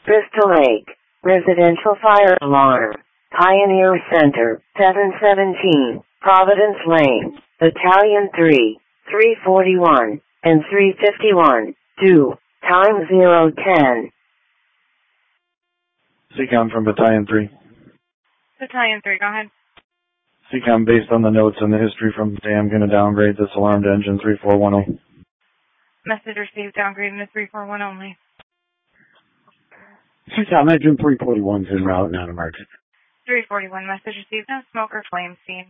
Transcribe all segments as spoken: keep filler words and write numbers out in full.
Crystal Lake, Residential Fire Alarm, Pioneer Center, seven seventeen, Providence Lane, Battalion three, three forty-one, and three fifty-one, two, time zero ten. C COM from Battalion three. Battalion three, go ahead. C COM, based on the notes and the history from the day, I'm going to downgrade this alarm to engine three four one zero. Message received, downgrading to three four one only. C COM, engine three forty-one is en route, not emergent. three forty-one, message received, no smoke or flame seen.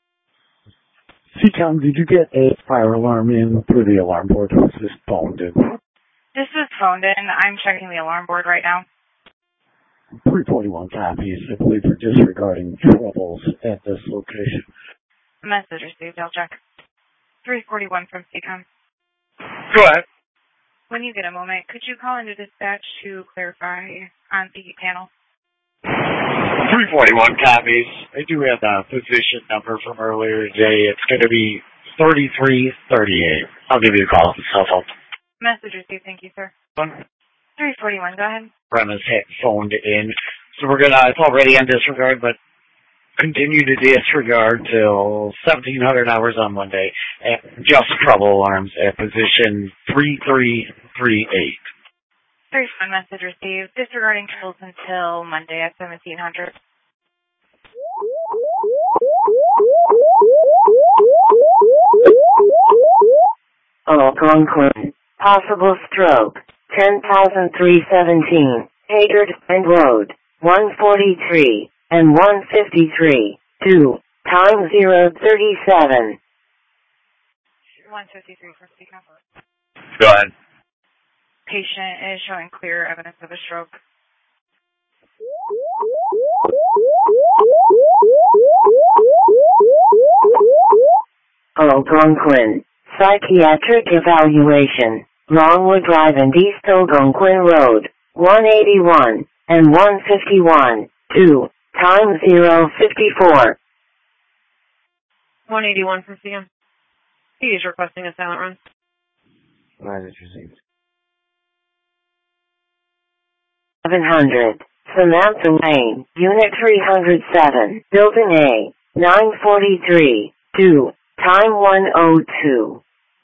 C COM, did you get a fire alarm in through the alarm board, or was this phoned in? This was phoned in. I'm checking the alarm board right now. three forty-one copies, I believe, for disregarding troubles at this location. Message received, I'll check. three forty-one from C COM. Go ahead. When you get a moment, could you call into dispatch to clarify on the panel? three forty-one copies. I do have the position number from earlier today. It's going to be thirty-three thirty-eight. I'll give you a call. Cell phone. Message received. Thank you, sir. One. three forty-one, go ahead. Premise had phoned in. So we're going to, it's already on disregard, but continue to disregard till seventeen hundred hours on Monday. And just trouble alarms at position three three three eight. three one message received. Disregarding troubles until Monday at seventeen hundred. Algonquin. Possible stroke. ten thousand three seventeen. Haggard and Road. one forty-three and one fifty-three. two. Time zero thirty-seven. one fifty-three for C COM. Go ahead. Patient is showing clear evidence of a stroke. Algonquin. Psychiatric evaluation. Longwood Drive and East Algonquin Road. one eighty-one and one fifty-one. two. Time zero fifty-four. one eighty-one from C COM. He is requesting a silent run. Message received. seven hundred. Samantha Lane, Unit three oh seven, Building A, nine forty-three, two, time one oh two.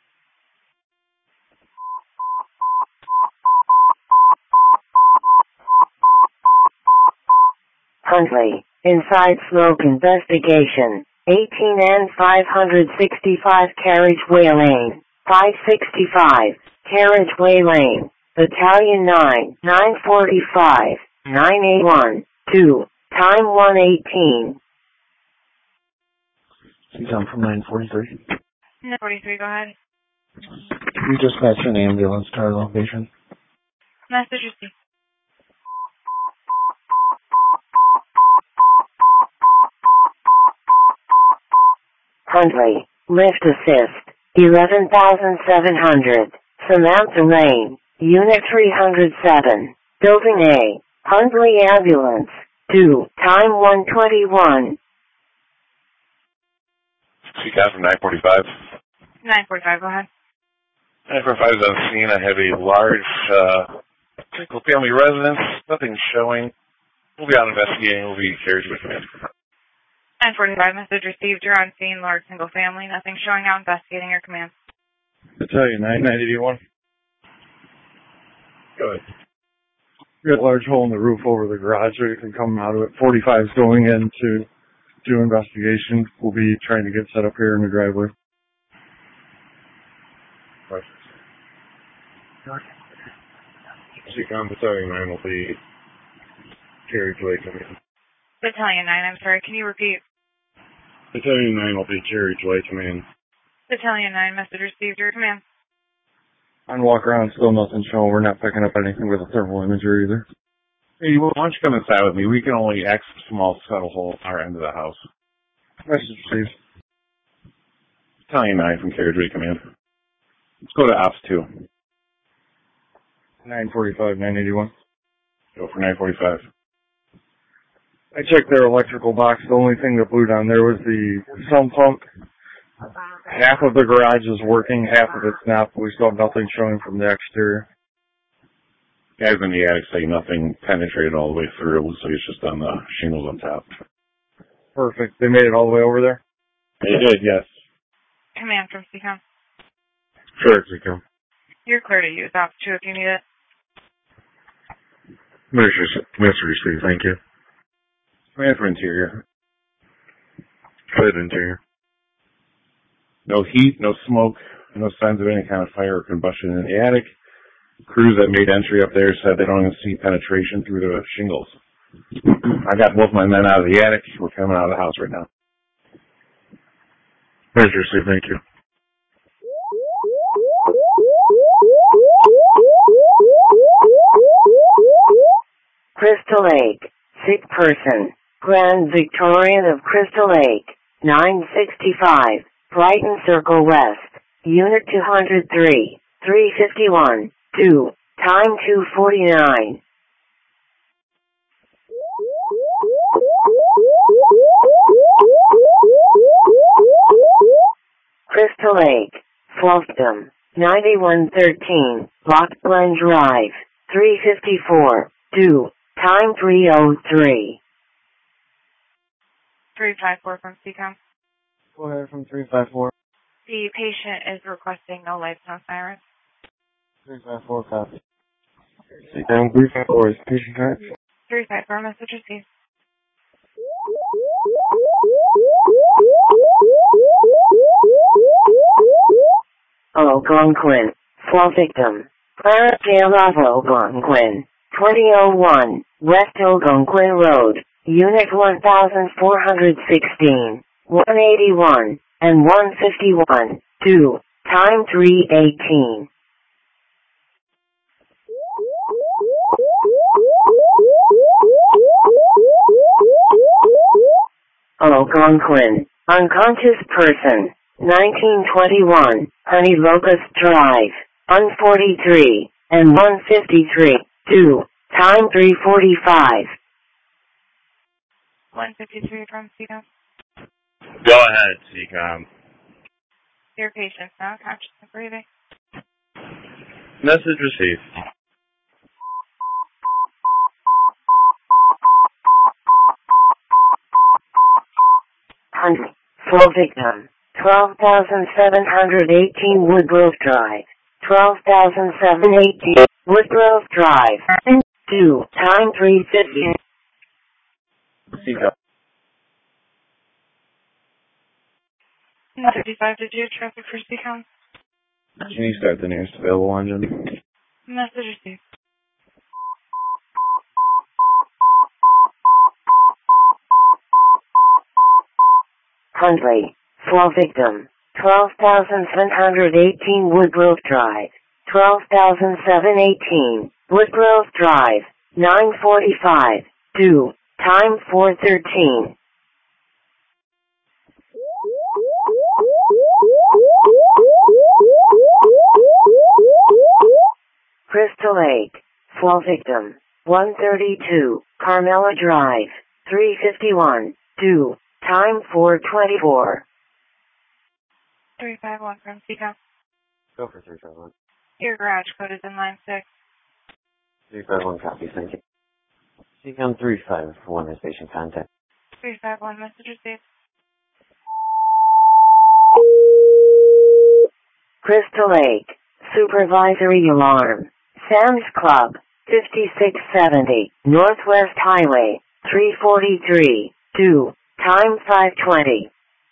Huntley, Inside Smoke Investigation, eighteen N five sixty-five Carriageway Lane, five sixty-five, Carriageway Lane, Battalion nine, nine forty-five, nine eighty-one, two, time one eighteen. C COM from nine forty-three. nine forty-three, go ahead. Can you dispatch an ambulance to our location? Message received. Huntley, Lift Assist, eleven thousand seven hundred, Samantha Lane, Unit three oh seven, Building A, Huntley Ambulance, two, time one twenty-one. C COM from nine forty-five. nine forty-five, go ahead. nine forty-five is on scene. I have a large uh, single-family residence. Nothing showing. We'll be out investigating. We'll be carried with command. nine forty-five, message received. You're on scene, large single family. Nothing showing out, investigating your command. Battalion nine, nine eighty-one. Go ahead. We got a large hole in the roof over the garage, so you can come out of it. forty-five is going in to do investigation. We'll be trying to get set up here in the driveway. C COM Battalion nine will be carriageway command. Battalion nine, I'm sorry, can you repeat? Battalion nine will be carriageway command. Battalion nine, message received. Your command. On walk around, still nothing showing. We're not picking up anything with a thermal imager either. Hey, why don't you come inside with me? We can only access a small scuttle hole at our end of the house. Message received. Battalion nine from carriageway command. Let's go to Ops two. nine forty-five, nine eighty-one. Go for nine forty-five. I checked their electrical box. The only thing that blew down there was the sump pump. Half of the garage is working, half of it's not, but we still have nothing showing from the exterior. Guys in the attic say nothing penetrated all the way through. It looks like it's just on the shingles on top. Perfect. They made it all the way over there? They did, yes. Command from C COM. Sure, C COM. You're clear to use Ops two if you need it. Mister Steve, thank you. Command for interior. Good interior. No heat, no smoke, no signs of any kind of fire or combustion in the attic. Crews that made entry up there said they don't even see penetration through the shingles. I got both my men out of the attic. We're coming out of the house right now. Mister Steve, thank you. Crystal Lake, sick person, Grand Victorian of Crystal Lake, nine sixty-five, Brighton Circle West, Unit two oh three, three fifty-one, two, time two forty-nine. Crystal Lake, Fluffdom, ninety-one thirteen, Lock Glen Drive, three fifty-four, two, time three oh three. three five four from C COM. Go ahead from three five four. The patient is requesting no lights, no sirens. three five four, copy. And three five four is patient type? three five four, message received. Algonquin, fall victim, Clara Jail of Algonquin, twenty oh one, West Algonquin Road, Unit one thousand four hundred sixteen, one eighty-one, and one fifty-one, two, time three eighteen. Algonquin, unconscious person, nineteen twenty-one, Honey Locust Drive, one forty-three, and one fifty-three, two, time three forty-five. one fifty-three from C COM. Go ahead, C COM. Your patient's now conscious and breathing. Message received. Hundred, flow victim, twelve thousand seven hundred eighteen Woodgrove Drive, twelve thousand seven hundred eighteen Woodgrove Drive, two, time three fifty. C COM. fifty-five to do traffic for C COM. Can you start the nearest available engine? Message received. Huntley, flow victim, twelve thousand seven hundred eighteen Woodgrove Drive, twelve thousand seven hundred eighteen Woodgrove Drive, nine forty-five, two, time four thirteen. Crystal Lake, flow victim, one thirty-two, Carmela Drive, three fifty-one, two, time four twenty-four. three five one from C COM. Go for three five one. Your garage code is in line six. three five one, copy, thank you. C COM three five one is patient contact. three five one, message received. Crystal Lake, supervisory alarm, Sam's Club, fifty-six seventy, Northwest Highway, three forty-three, two, time five twenty.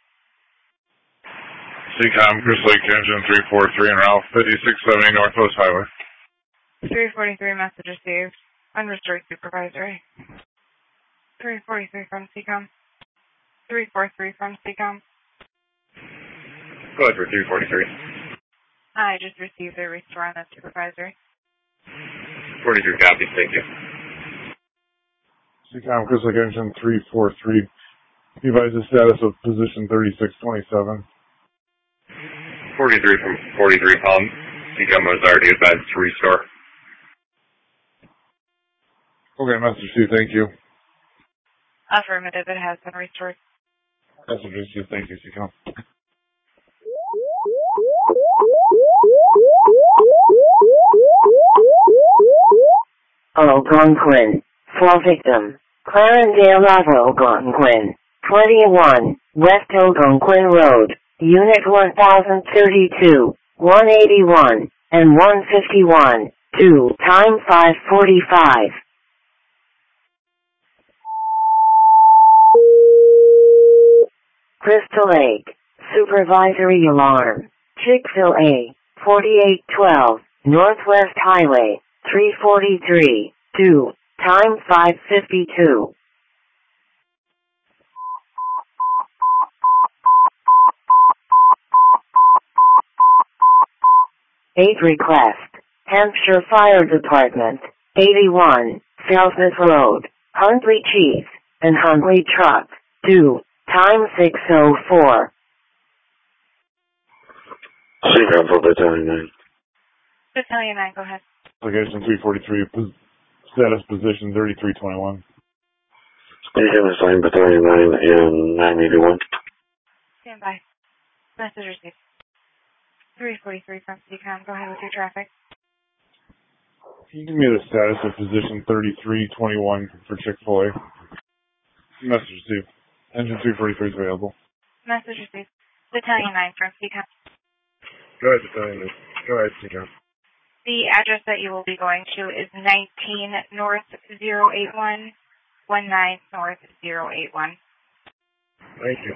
C COM, Crystal Lake Engine three four three and Ralph, fifty-six seventy Northwest Highway. three forty-three, message received. Unrestored supervisory. three forty-three from C COM. three forty-three from C COM. Go ahead for three forty-three. I just received a restore on the supervisory. forty-three copies, thank you. C COM, Crystal Lake Engine three four three. Advise the status of position thirty-six twenty-seven. forty-three from forty-three, Palm. C COM was already advised to restore. Okay, Master Chief, thank you. Affirmative, it has been restored. Master Chief, thank you, C COM. Algonquin. For victim, Clarendale Algonquin. twenty-one, West Algonquin Road, Unit one thousand thirty-two, one eighty-one, and one fifty-one, two, time five forty-five. Crystal Lake, supervisory alarm. Chick-fil-A, forty-eight twelve, Northwest Highway, three forty-three, two, time five fifty-two. eight request, Hampshire Fire Department, eighty-one, Felsmith Road, Huntley Chief, and Huntley Truck, two, time six oh four. Seacom for Battalion nine. Battalion nine, go ahead. Location three forty-three, pos- status position thirty-three twenty-one. Seacom assigned Battalion nine and nine eighty-one. Stand by. Message received. three forty-three from C COM. Go ahead with your traffic. Can you give me the status of position thirty-three twenty-one for Chick-fil-A? Message received. Engine three forty-three is available. Message received. Battalion nine from C COM. Go ahead, Battalion nine. Go ahead, Seacom. The address that you will be going to is nineteen North zero eight one, nineteen North zero eight one. Thank you.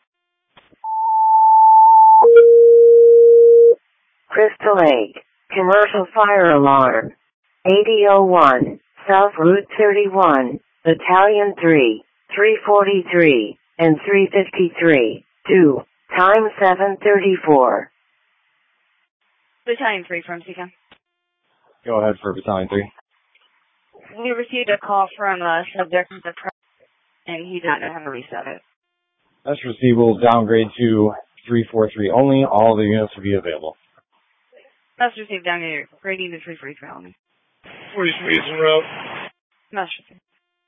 Crystal Lake, commercial fire alarm. eighty oh one, South Route thirty-one, Battalion three, three forty-three, and three fifty-three, two, time seven thirty-four. Battalion three from C COM. Go ahead for Battalion three. We received a call from a subject of the press, and he did not know how to reset it. That's received. Will downgrade to three forty-three only. All the units will be available. That's received down here. Grading to three forty-three only. forty-three is en route. That's received.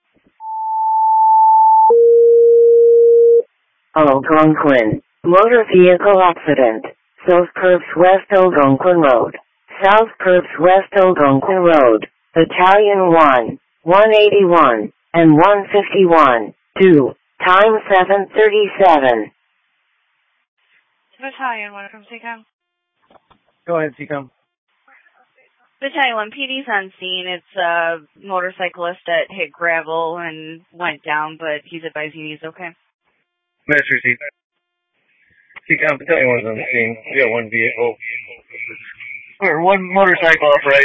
Algonquin, motor vehicle accident. South Curves West Algonquin Road. South Curves West Algonquin Road, Battalion one, one eighty-one, and one fifty-one, two, time seven thirty-seven. Battalion one from C COM. Go ahead, C COM. Battalion one, P D's on scene. It's a motorcyclist that hit gravel and went down, but he's advising he's okay. Master received. C COM, Battalion one's on the scene. We got one vehicle. Or one motorcycle upright.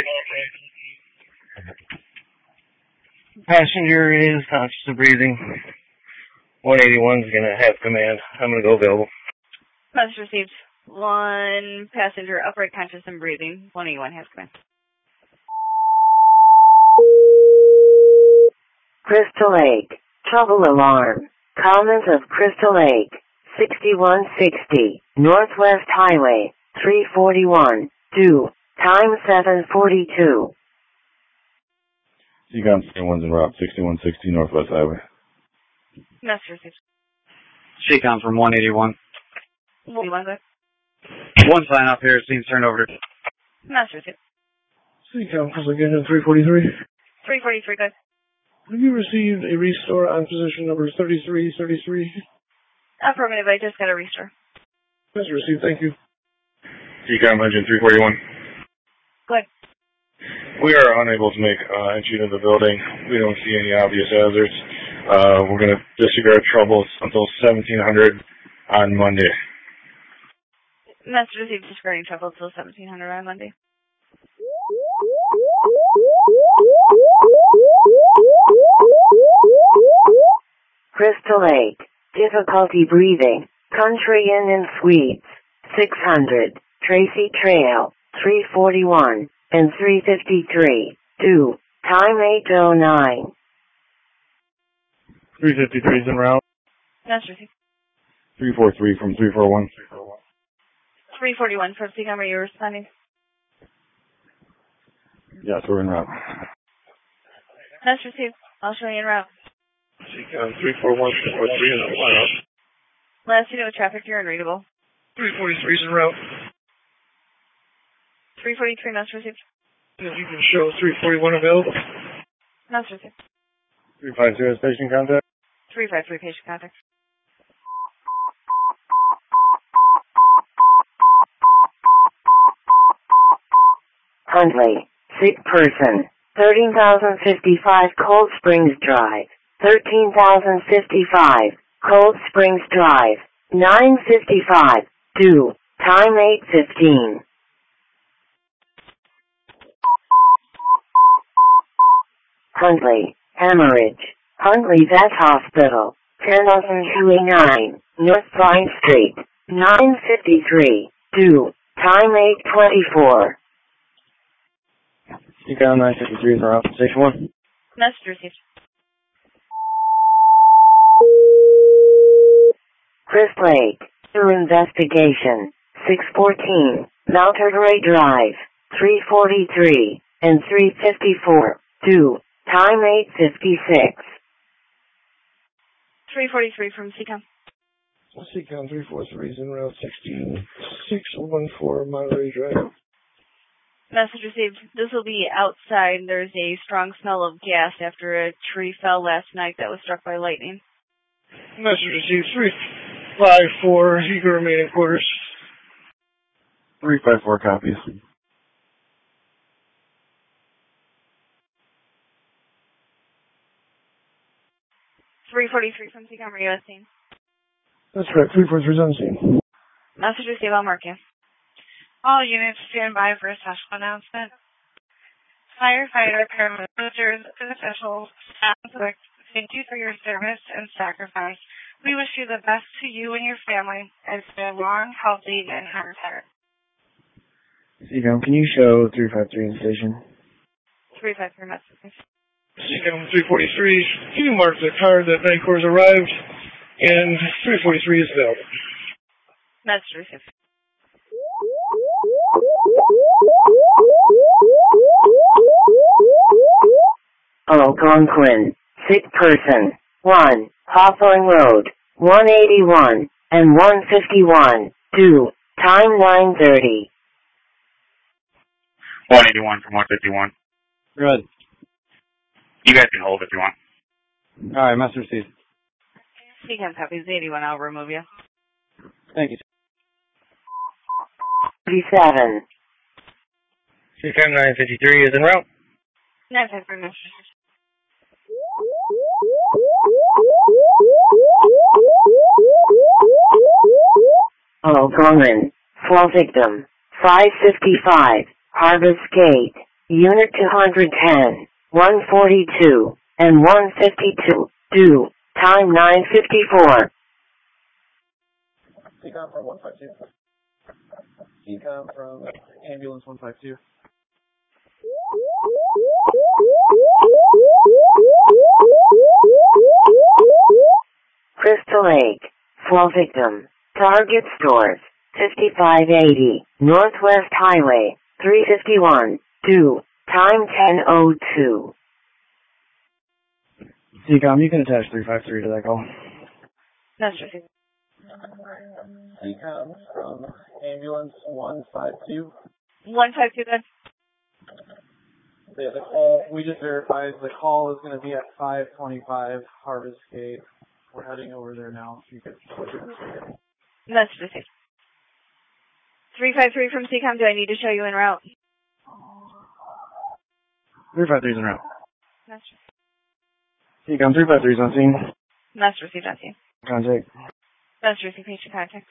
Passenger is conscious and breathing. one eighty-one's gonna have command. I'm gonna go available. Message received. One passenger upright, conscious and breathing. one eighty-one has command. Crystal Lake, trouble alarm. Commons of Crystal Lake, sixty-one sixty, Northwest Highway, three forty-one, two, time seven forty-two. C COM one's en route, sixty-one sixty Northwest Highway. Message received. C COM from one eighty-one. one eighty-one. One sign up here, seems turned over to... Message received. C COM, again, three forty-three. three forty-three, good. Have you received a restore on position number thirty-three thirty-three? Affirmative, I just got a restore. That's received, thank you. C COM engine three forty-one. Good. We are unable to make uh, entry into the building. We don't see any obvious hazards. Uh, we're going to disregard troubles until seventeen hundred on Monday. Message received disregarding trouble until seventeen hundred on Monday. Crystal Lake, difficulty breathing, Country Inn and Suites, six hundred, Tracy Trail, three forty-one, and three fifty-three, two, time eight oh nine. three fifty-three is en route. Message received. three forty-three from three forty-one. three forty-one from C COM, are you responding? Yes, we're en route. Message received. I'll show you en route. C COM three forty-one, three forty-three is en route. Last unit with traffic, you're unreadable. three forty-three is en route. three forty-three, message received. You can show three forty-one available. Message received. three five zero station contact. three five three patient contact. Huntley, sick person, thirteen thousand fifty-five Cold Springs Drive, thirteen thousand fifty-five Cold Springs Drive, nine fifty-five, due, time eight fifteen. Huntley, hemorrhage, Huntley Vet Hospital, ten thousand two eighty-nine, North Vine Street, nine fifty-three, due, time eight twenty-four. Seacom nine fifty-three is around station one. Message received. Chris Lake, through investigation, six fourteen, Mount Ray Drive, three forty-three, and three fifty-four, due, time eight fifty-six. three forty-three from Seacom. Seacom three forty-three is en route sixteen six one four Monterey Drive. Message received. This will be outside. There's a strong smell of gas after a tree fell last night that was struck by lightning. Message received three five four, eager remaining quarters. three five four copies. three forty-three from Seacom. Are you at scene? That's right, three forty-three is on scene. Message received. I'll mark you. All units stand by for a special announcement. Firefighter, paramilitaries, and officials, staff, and public, thank you for your service and sacrifice. We wish you the best to you and your family, and stay long, healthy, and happy retired. Seacom, can you show three five three in station? three five three message. Seacom three forty-three, can you mark the car that night has arrived, and three forty-three is available. Message received. Algonquin, sick person, one, Hawthorne Road, one eighty-one, and one fifty-one, due, time nine thirty. one eighty-one from one fifty-one. Good. You guys can hold if you want. Alright, message received. Seacom copies eighty-one. I'll remove you. Thank you. thirty-seven. Seacom nine fifty-three is en route. nine five three message. Algonquin, fall victim, five fifty-five, Harvest Gate, Unit two ten, one forty-two, and one fifty-two, due, time nine fifty-four. Seacom from one five two. Seacom from ambulance one five two. Crystal Lake, fall victim, Target Stores, fifty-five eighty, Northwest Highway, three fifty-one, due, time ten oh two. Seacom, you can attach three five three to that call. Message received. Seacom from ambulance one five two. one five two then. Yeah, the call, we just verified the call is going to be at five twenty-five Harvest Gate. We're heading over there now. If you could switch it. Message received. three five three from Seacom. Do I need to show you en route? three five three is en route. Message received. Seacom three five three is on scene. Message received on scene. Contact. Message received. Patient contact.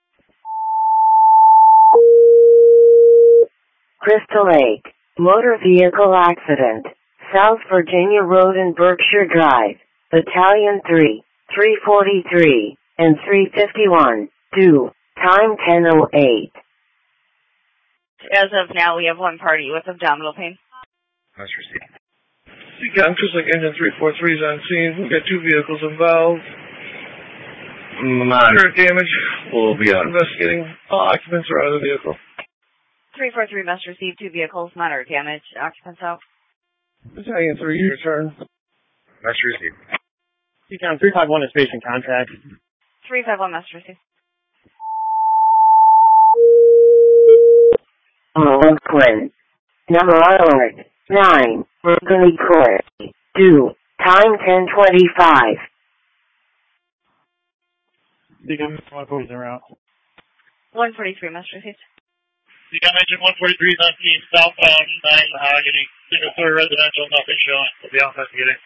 Crystal Lake, motor vehicle accident, South Virginia Road and Berkshire Drive, Battalion three, three forty-three, and three fifty-one, due, time ten oh eight. As of now, we have one party with abdominal pain. Let's receive. Seacom, just like engine three forty-three is on scene. We've got two vehicles involved. Moderate damage. We'll be out investigating. All occupants are out of the vehicle. three four three must receive two vehicles, moderate damage, occupants out. Battalion three, your turn. Let's receive. Seacom three five one is patient contact. three five one must receive. Algonquin, number alert, nine, Burgundy Court, two. Time ten twenty-five. Beacon one forty-three route. one forty-three, must receive. Beacon engine one forty-three is on scene, southbound, nine Mahogany, single story residential, nothing showing. We'll be off investigating.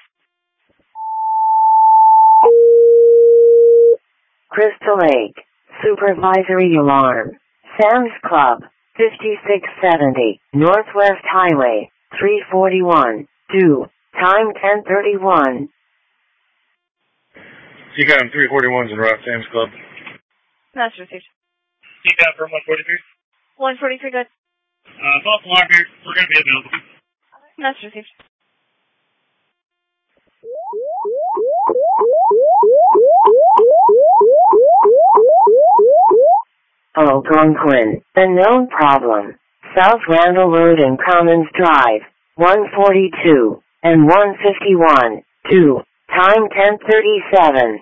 Crystal Lake. Supervisory alarm. Sam's Club. fifty-six seventy. Northwest Highway. three forty-one. two. Time ten thirty-one. Beacon three forty-one's in route, Sam's Club. Must receive. Beacon from one forty-three. one forty-three, good. Uh, false alarm here. We're going to be available. Must receive. Algonquin. Unknown problem. South Randall Road and Commons Drive. one forty-two and one fifty-one. two. Time ten thirty-seven.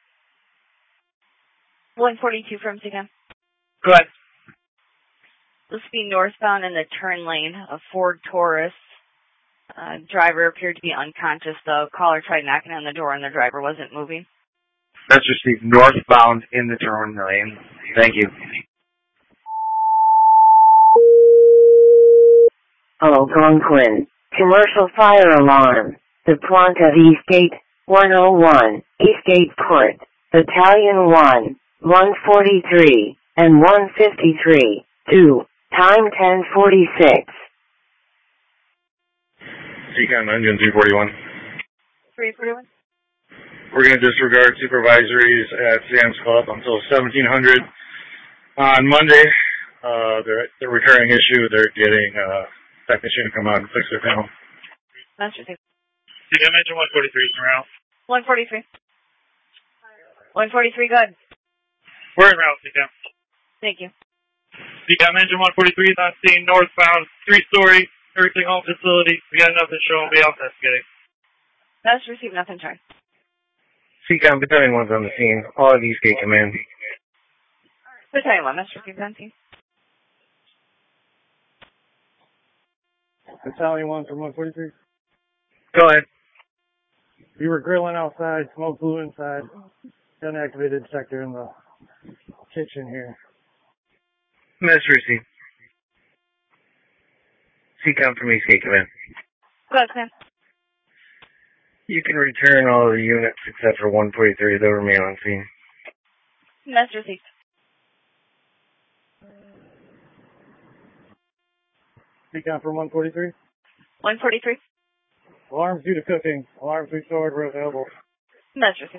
one forty-two from Beacon. Go ahead. This will be northbound in the turn lane. A Ford Taurus. Uh, driver appeared to be unconscious. The caller tried knocking on the door and the driver wasn't moving. That's received northbound in the turn lane. Thank you. Algonquin. Commercial fire alarm. The plant of Eastgate, one oh one, Eastgate Court, Battalion one, one forty-three, and one fifty-three. two. Time ten forty-six. Beacon engine three forty-one. three forty-one. We're going to disregard supervisories at Sam's Club until seventeen hundred on Monday. Uh, they're, they're a recurring issue. They're getting a technician to come out and fix their panel. Must receive. Beacon engine one forty-three is around. one forty-three. one forty-three, good. We're en route, Beacon. Thank you. Beacon engine one forty-three is on scene, northbound, three-story, nursing home facility. We got nothing showing. Be off investigating. Must receive, nothing turned. Beacon Battalion one's on the scene. All of Eastgate command. Battalion one, must receive, on scene. Battalion one from one forty-three. Go ahead. We were grilling outside, smoke blew inside. Unactivated sector in the kitchen here. Must receive. Beacon from Eastgate command. Go ahead, Sam. You can return all the units except for one forty-three. They'll remain on scene. Must receive. Beacon from one forty-three. one forty-three. Alarms due to cooking. Alarms restored. We're available. Must receive.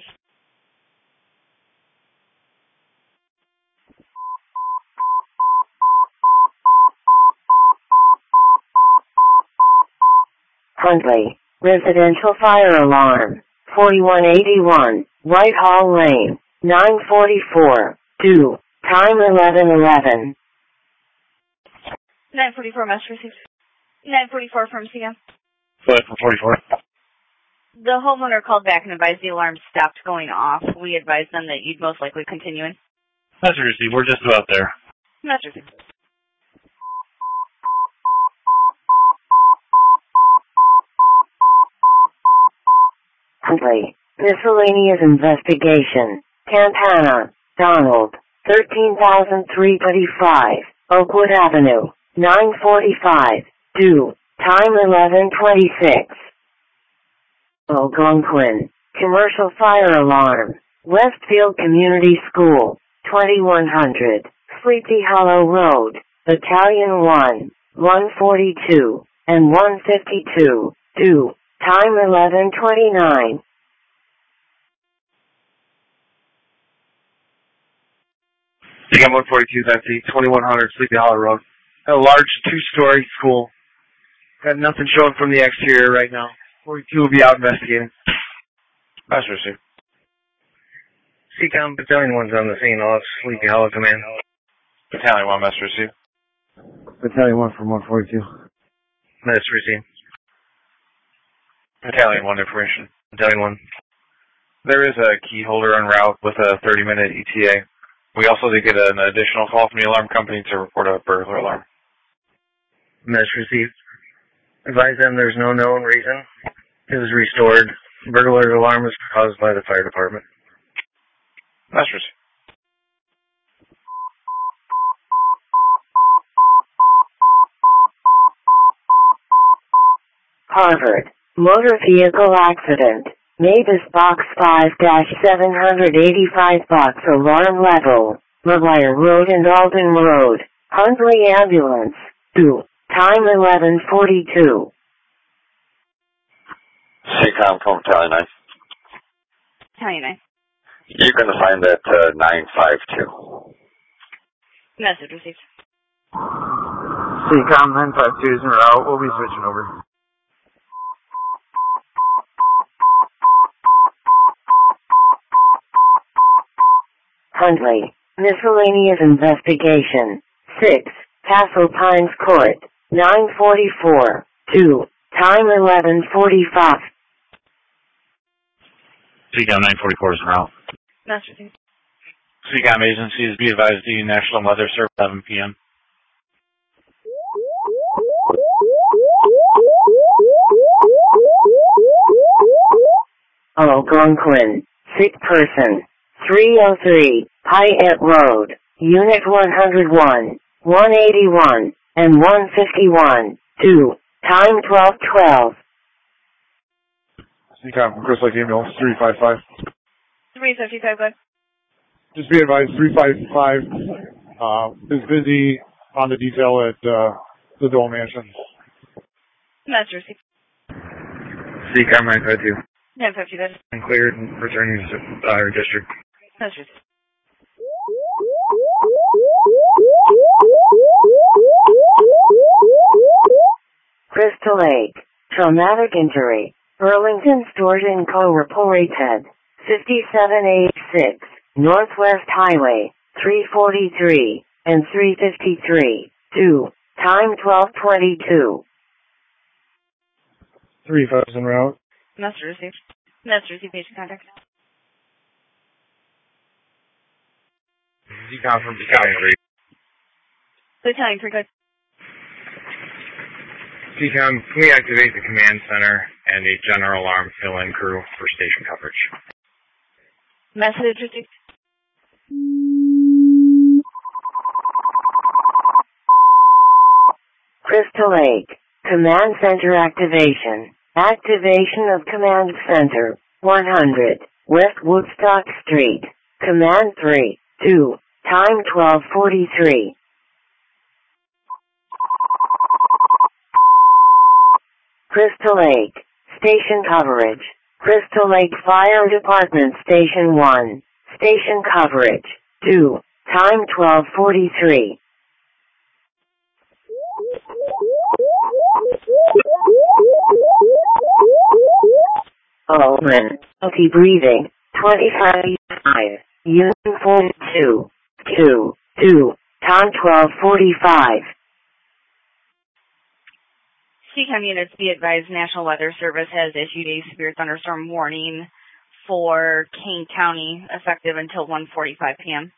Huntley. Residential fire alarm. forty-one eighty-one. Whitehall Lane. nine forty-four. two. Time eleven eleven. nine forty-four, must receive. nine forty-four from C M. Go ahead from forty-four. The homeowner called back and advised the alarm stopped going off. We advised them that you'd most likely continue in. Must receive. We're just about there. Must receive. Huntley. Miscellaneous investigation. Campana. Donald. thirteen thousand three thirty-five. Oakwood Avenue. nine forty-five. two. Time eleven twenty-six. Algonquin. Commercial fire alarm. Westfield Community School. twenty-one hundred. Sleepy Hollow Road. Battalion one. one forty-two. And one fifty-two. two. Time eleven twenty-nine. Beacon one forty-two is empty. twenty-one hundred Sleepy Hollow Road. A large two-story school. Got nothing showing from the exterior right now. forty-two will be out investigating. Must receive. Beacon Battalion one's on the scene. All of Sleepy Hollow command. Battalion one must receive. Battalion one from one forty-two. Must receive. Battalion one information. Battalion one. There is a key holder en route with a thirty minute E T A. We also did get an additional call from the alarm company to report a burglar alarm. Must received. Advise them there's no known reason is restored. Burglary alarm was caused by the fire department. Masters. Harvard. Motor vehicle accident. Mavis Box five seven eighty-five Box alarm level. McGuire Road and Alden Road. Hundley Ambulance. two. Time eleven forty-two. C COM from Battalion nine. Battalion nine. You can assign that to nine five two. Message received. C COM nine five two is en route. We'll be switching over. Hundley. Miscellaneous investigation. six. Castle Pines Court. nine forty-four. two. Time eleven forty-five. C COM nine forty-four is en route. Message received. C COM agencies be advised the National Weather Service eleven p m Algonquin. Sick person. three oh three. Hyatt Road. Unit one oh one. one eighty-one. And one fifty-one. two. Time twelve twelve. C COM from Chris Lake Ambulance, three five five. three fifty-five, good. Just be advised, three five five uh, is busy on the detail at uh, the Dole Mansion. Message received. C COM nine five two. nine fifty, good. And cleared and returning to our district. Message received. Crystal Lake. Traumatic injury. Burlington Stores and Co. reported. fifty-seven eighty-six. Northwest Highway. three forty-three. And three fifty-three. two. Time twelve twenty-two. three five is en route. Message received. Message received, patient contact. C COM from Battalion three. Battalion three, good. C COM, can we activate the command center and the general alarm fill-in crew for station coverage? Message received. Crystal Lake. Command center activation. Activation of command center. one hundred. West Woodstock Street. Command three. two. Time twelve forty-three. Crystal Lake. Station coverage. Crystal Lake Fire Department Station one. Station coverage. two. Time twelve forty-three. Owen. Okay, breathing. twenty-five. Uniform two. two. two. Time twelve forty-five. C COM units be advised National Weather Service has issued a severe thunderstorm warning for Kane County effective until one forty-five p m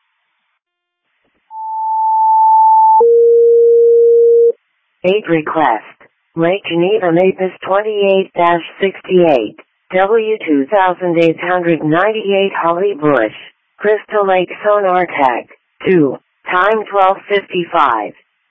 eight request. Lake Geneva Mavis twenty-eight sixty-eight. W two thousand eight hundred ninety-eight Holly Bush. Crystal Lake Sonar Tech. two. Time twelve fifty-five.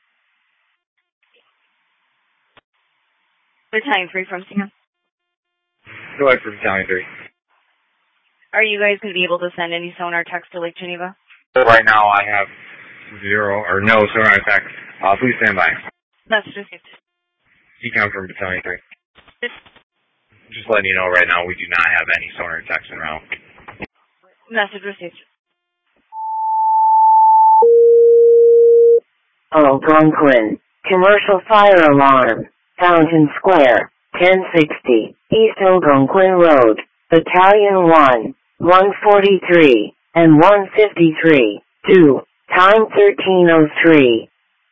Battalion three from C COM. Go ahead for Battalion three. Are you guys going to be able to send any sonar text to Lake Geneva? Right now I have zero, or no sonar text. Uh, please stand by. Message received. C COM from Battalion three. Just letting you know right now we do not have any sonar text en route. Message received. Algonquin. Commercial fire alarm. Fountain Square. ten sixty. East Algonquin Road. Battalion one. one forty-three. And one fifty-three. two. Time thirteen oh three.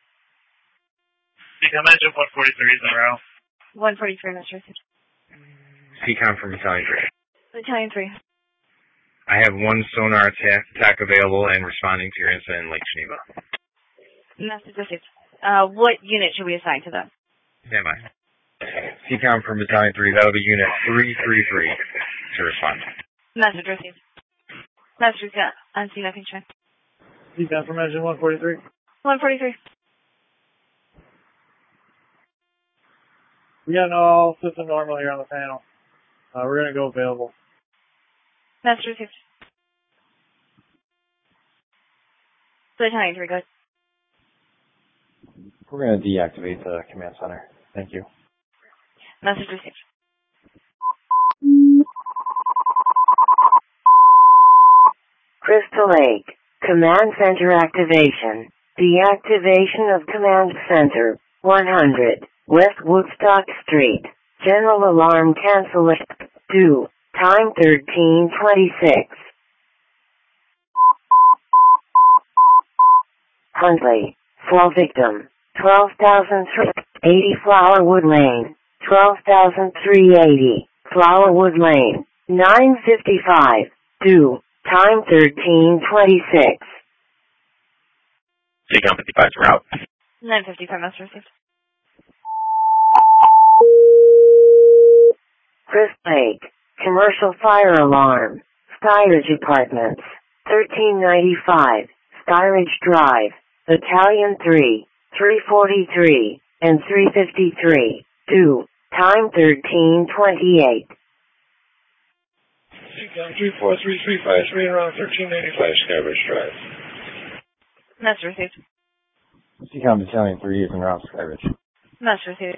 C COM engine one forty-three is en route. one forty-three, message received. C COM from Battalion three. Battalion three. I have one sonar attack, attack available and responding to your incident in Lake Geneva. Message received. Uh, what unit should we assign to them? Stand by. C-COM from Battalion three, that'll be Unit three three three to respond. Message received. Message received. On scene, nothing check. C-COM from engine one forty-three. one forty-three. We got all system normal here on the panel. Uh, we're going to go available. Message received. Battalion three, good. We're going to deactivate the command center. Thank you. Message received. Crystal Lake, Command Center activation. Deactivation of Command Center, one hundred, West Woodstock Street. General alarm cancellation. Due. Time thirteen twenty-six. Huntley, fall victim. twelve thousand three hundred eighty Flowerwood Lane. twelve thousand three hundred eighty Flowerwood Lane. nine fifty-five. Due. Time thirteen twenty-six. C-COM fifty-five route. nine fifty-five, message received. Chris Lake, Commercial Fire Alarm. Skyridge Apartments. thirteen ninety-five. Skyridge Drive. Battalion three, three forty-three, and three fifty-three. Due. Time thirteen twenty-eight. C-COM three four three three five three around thirteen ninety-five Skyridge Drive. Message received. C-COM Battalion three is en route to Skyridge. Message received.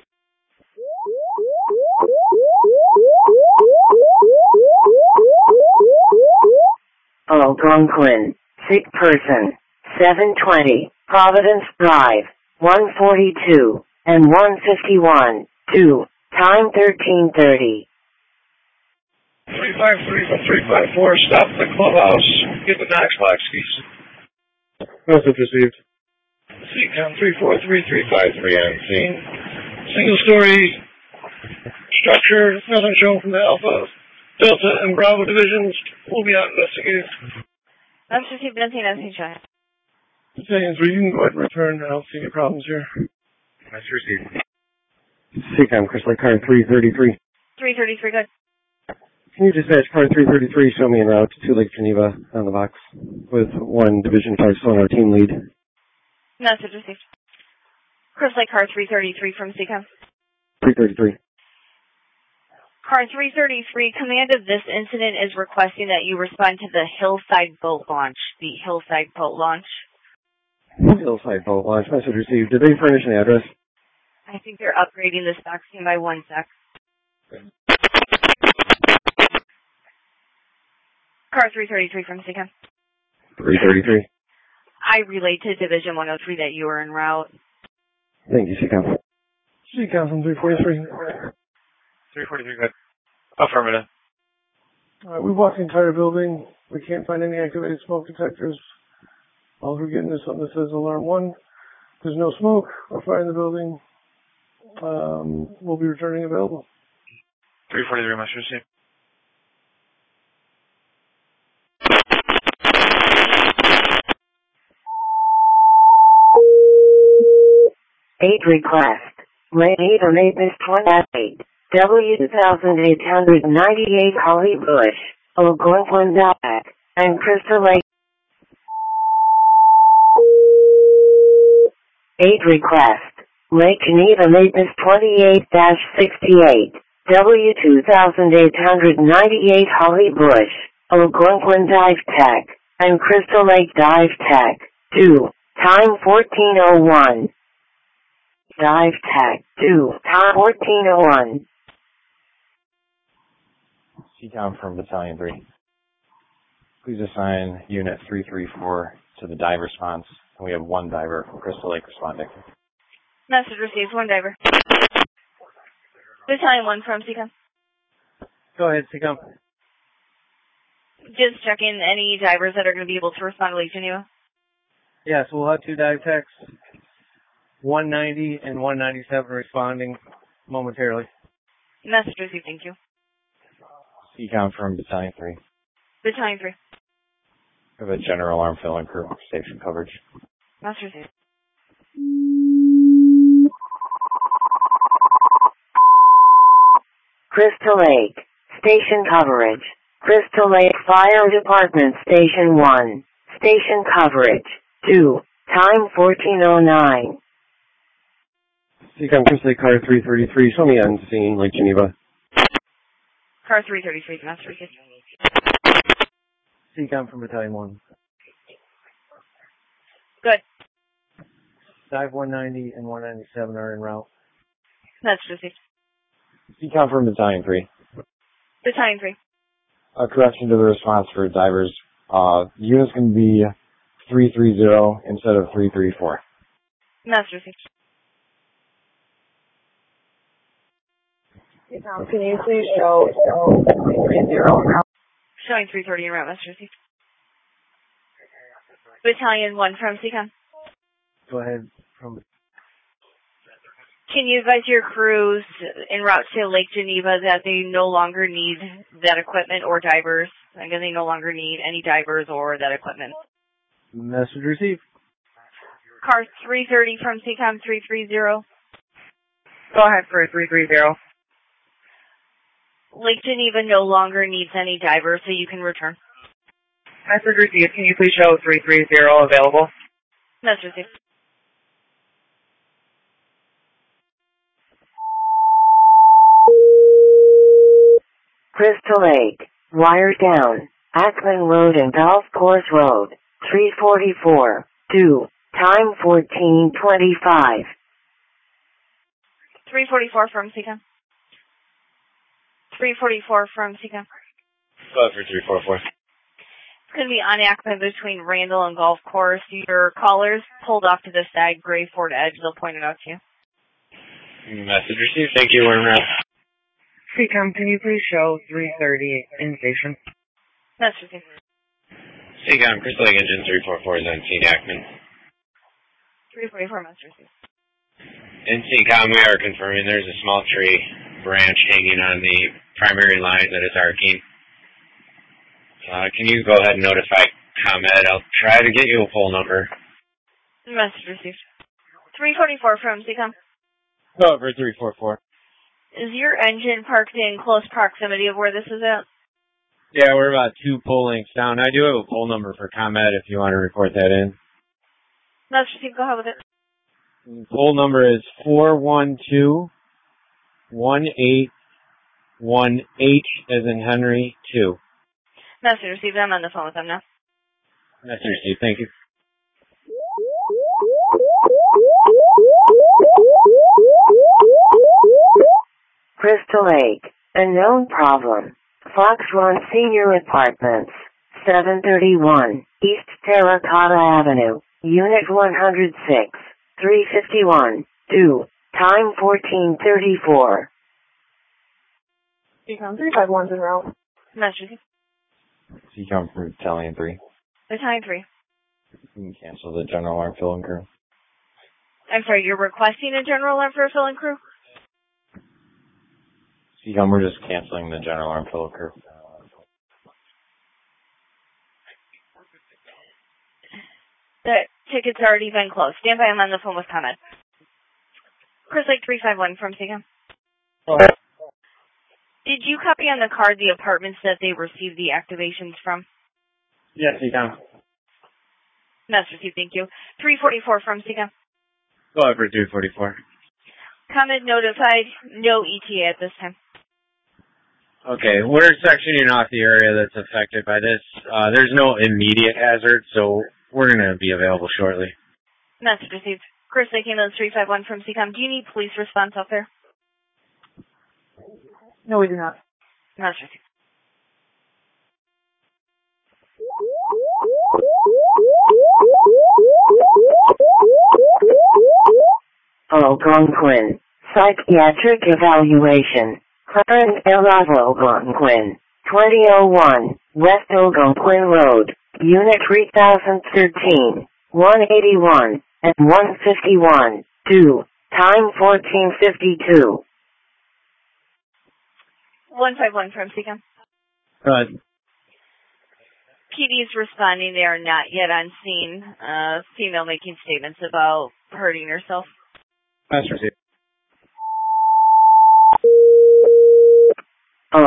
Algonquin, sick person, seven twenty, Providence Drive, one forty-two, and one fifty-one. Due. Time thirteen thirty. three five three from three five four, stop at the clubhouse. Get the Knox box keys. Message received. C-COM three four three three five three on scene. Single story structure, nothing shown from the Alpha, Delta, and Bravo divisions. We'll be out investigating. Message received, nothing, nothing check. Battalion three, you can go ahead and return. I don't see any problems here. Message received. C-COM Crystal Lake car three thirty-three. three thirty-three, good. Can you dispatch car three thirty-three, show me en route to Lake Geneva on the box with one Division five Sonar team lead? Message received. Chris Lake car three thirty-three from C-COM. three thirty-three. Car three thirty-three, command of this incident is requesting that you respond to the Hillside boat launch. The Hillside boat launch. Hillside boat launch. Message received. Did they furnish an address? I think they're upgrading the stock team by one sec. Car three thirty-three from C-COM. three thirty-three. I relayed to Division one oh three that you were en route. Thank you, C-COM. C-COM from three forty-three. three forty-three, good. Affirmative. Alright, we walked the entire building. We can't find any activated smoke detectors. All we're getting is something that says alarm one. There's no smoke or fire in the building. Um, we'll be returning available. three forty-three, message received. Eight request. Late eight on April twenty-eighth. W two thousand eight hundred ninety-eight Holly Bush, Algonquin Diac, and Crystal Lake. Eight request. Lake Geneva Mavis twenty-eight sixty-eight. W two thousand eight hundred ninety-eight Holly Bush, Algonquin Dive Tech, and Crystal Lake Dive Tech. Due. Time fourteen oh one. Dive Tech. Due. Time fourteen oh one. C-COM from Battalion three. Please assign Unit three three four to the dive response. And we have one diver from Crystal Lake responding. Message received, one diver. Battalion one from C-COM. Go ahead, C-COM. Just checking any divers that are going to be able to respond to Lake Geneva. Yeah, so we'll have two dive techs, one ninety and one ninety-seven responding momentarily. Message received, thank you. C-COM from Battalion three. Battalion three. We have a general alarm filling crew station coverage. Message received. Crystal Lake. Station coverage. Crystal Lake Fire Department Station one. Station coverage. two. Time fourteen oh nine. Seacom Crystal Lake Car three thirty-three. Show me on scene, Lake Geneva. Car three thirty-three, Master Receive. Seacom from Battalion one. Good. Dive one ninety and one ninety-seven are en route. That's received. Seacom from Battalion three. Battalion three. A correction to the response for divers. Uh, units can be three three zero instead of three three four. Master received. Seacom, can you please show three three zero now? Showing three thirty en route, Master received. Battalion one from Seacom. Go ahead. From Can you advise your crews en route to Lake Geneva that they no longer need that equipment or divers? I guess they no longer need any divers or that equipment. Message received. Car three thirty from Seacom three three zero. Go ahead for three three zero. Lake Geneva no longer needs any divers, so you can return. Message received. Can you please show three three zero available? Message received. Crystal Lake. Wire down. Ackman Road and Golf Course Road. three forty-four. two. Time fourteen twenty-five. three forty-four from Seacom. three forty-four from Seacom. Go for three forty-four. It's going to be on Ackman between Randall and Golf Course. Your callers pulled off to the side, Gray Ford Edge. They'll point it out to you. Message received. Thank you. We're in route. Seacom, can you please show three thirty in station? Message received. Seacom, Crystal Lake Engine three forty-four is on scene, Ackman. three forty-four, message received. In Seacom, we are confirming there's a small tree branch hanging on the primary line that is arcing. Uh, can you go ahead and notify ComEd? I'll try to get you a poll number. Message received. three forty-four from Seacom. Go for three forty-four. Is your engine parked in close proximity of where this is at? Yeah, we're about two poll links down. I do have a poll number for ComEd if you want to report that in. Message received. Go ahead with it. Poll number is four one two one eight one H as in Henry two. Message received. I'm on the phone with them now. Message received. Thank you. Crystal Lake. A known problem. Fox Run Senior Apartments. seven thirty-one East Terracotta Avenue. Unit one oh six. three fifty-one. two. Time fourteen thirty-four. Seacom three five one's en route. Message received. Seacom from Battalion three. Battalion three. You can cancel the general alarm fill and crew. I'm sorry, you're requesting a general alarm for a fill and crew? Seacom, we're just canceling the general alarm fill and crew. The ticket's already been closed. Stand by, I'm on the phone with ComEd. Chris Lake three five one from Seacom. Oh. Did you copy on the card the apartments that they received the activations from? Yes, Seacom. Message received, thank you. three forty-four from Seacom. Go over three forty-four. ComEd notified, no E T A at this time. Okay, we're sectioning off the area that's affected by this. Uh, there's no immediate hazard, so we're going to be available shortly. Message received. Chris Lake Ambulance three five one from Seacom. Do you need police response out there? No, we do not. Message received. Algonquin. Psychiatric evaluation. Current Elave Algonquin. twenty oh one. West Algonquin Road. Unit three thousand thirteen. one eighty-one. And one fifty-one. two. Time fourteen fifty-two. one five one from Seacom. Good. P D is responding. They are not yet on scene. Uh, female making statements about hurting herself. Message received.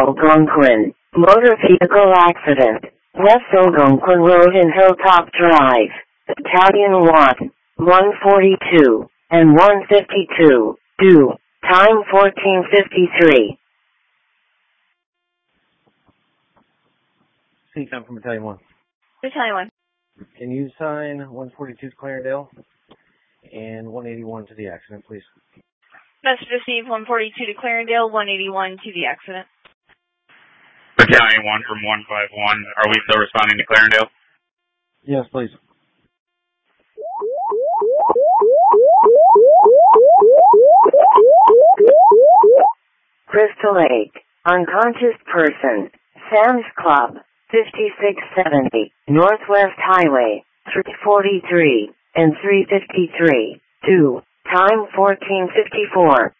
Algonquin. Motor vehicle accident. West Algonquin Road and Hilltop Drive. Battalion one, one forty-two, and one fifty-two. Due. Time fourteen fifty-three. C-Com from Battalion one. Battalion one. Can you sign one forty-two to Clarendale and one eighty-one to the accident, please? Message received one forty-two to Clarendale, one eighty-one to the accident. Battalion one from one five one. Are we still responding to Clarendale? Yes, please. Crystal Lake. Unconscious person. Sam's Club. fifty-six seventy. Northwest Highway. three forty-three and three fifty-three. Due. Time fourteen fifty-four.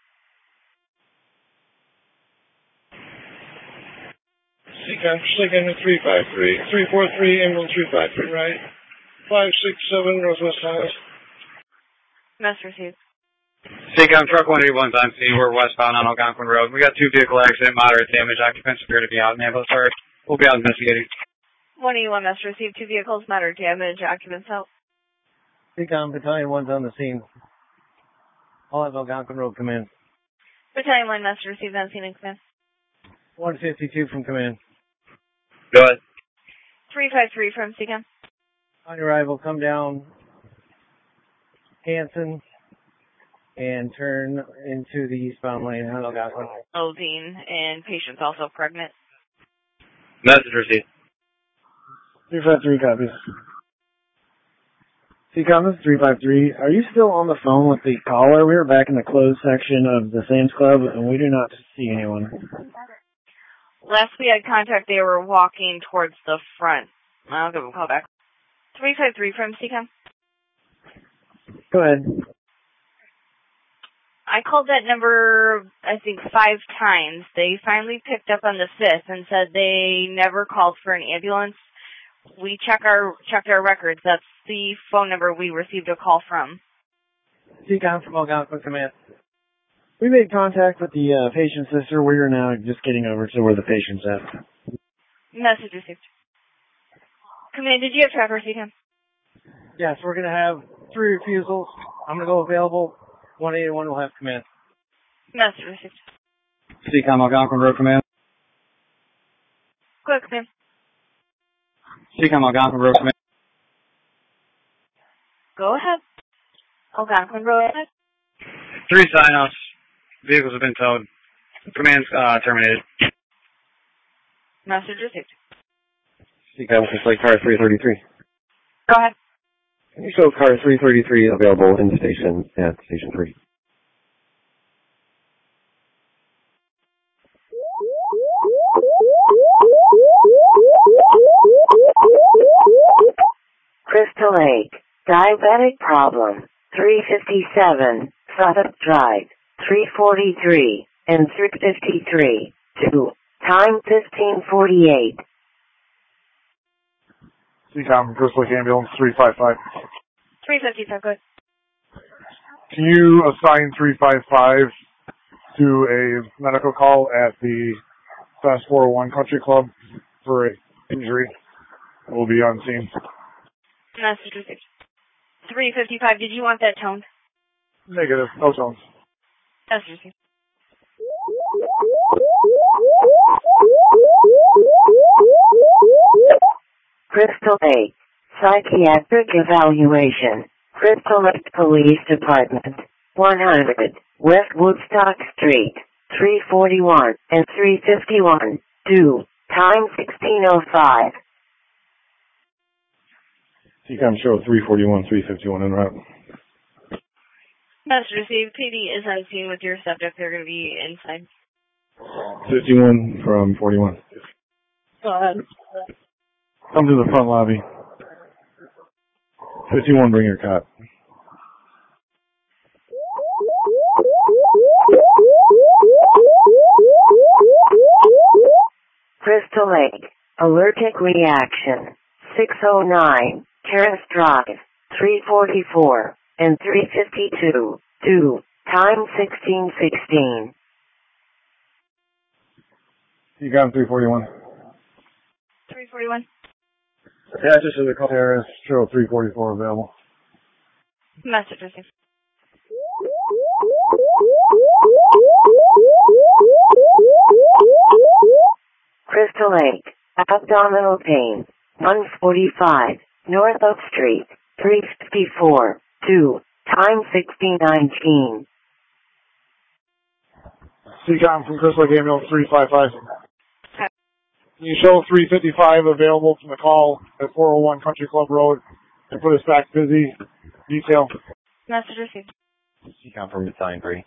C-Com, second three five three. three four three, ambulance three five three, right? five six seven, Northwest Highway. Message received. C-Com, truck one eighty-one's on scene. We're westbound on Algonquin Road. We got two vehicle accident, moderate damage. Occupants appear to be out in ambulance. Sorry. We'll be out investigating. one eighty-one message received. Two vehicles, moderate damage. Occupants out. C-Com, Battalion one's on the scene. I'll have Algonquin Road come in. Battalion one message received on scene and command. one fifty-two from command. Go ahead. three five three from C-Com. On arrival, come down Hanson and turn into the eastbound lane on Algonquin. Odine and patient's also pregnant. Message received. three five three copies. C-Com, this is three five three. Are you still on the phone with the caller? We were back in the closed section of the Sam's Club, and we do not see anyone. Last we had contact, they were walking towards the front. I'll give them a call back. three five three from C-Com. Go ahead. I called that number, I think, five times. They finally picked up on the fifth and said they never called for an ambulance. We check our checked our records. That's the phone number we received a call from. C-Com from Algonquin Command. We made contact with the uh, patient's sister. We are now just getting over to where the patient's at. Message received. Command, did you have tracker, C-Com? Yes, we're going to have three refusals. I'm going to go available. one eighty-one will have command. Message received. C-Com, Algonquin Road Command. Go ahead, command. C-Com, Algonquin Road Command. Go ahead. Algonquin Road ahead. Three sign-offs. Vehicles have been towed. Command's uh, terminated. Message received. C-Com, just like car three thirty-three. Go ahead. Can you show car three thirty-three available in the station at station three? Crystal Lake. Diabetic problem. three fifty-seven. Suffolk Drive. three forty-three and three fifty-three. Two. Time fifteen forty-eight. C-Com, Crystal Lake Ambulance three five five. three fifty-five, good. Can you assign three five five to a medical call at the Fast four oh one Country Club for an injury? We'll be on scene. Message received. three fifty-five, did you want that toned? Negative. No tones. Message received. Crystal Lake. Psychiatric evaluation. Crystal Lake Police Department. one hundred. West Woodstock Street. three forty-one and three fifty-one. Due. Time sixteen oh five. C-Com show three forty-one, three fifty-one en route. Message received. P D is on scene with your subject. They're going to be inside. fifty-one from forty-one. Go ahead. Come to the front lobby. fifty-one, bring your cop. Crystal Lake. Allergic reaction. six oh nine. Terrace Drive. three forty-four and three fifty-two. Due. Time sixteen sixteen. C COM three forty-one. three forty-one. Yeah, just as a call there, show three forty-four available. Message received. Crystal Lake, abdominal pain, one forty-five, North Oak Street, three fifty-four, two, time sixteen nineteen. C COM from Crystal Lake Ambulance three five five. Can you show three fifty-five available from the call at four oh one Country Club Road and put us back busy? Detail. Message received. C COM from Battalion three.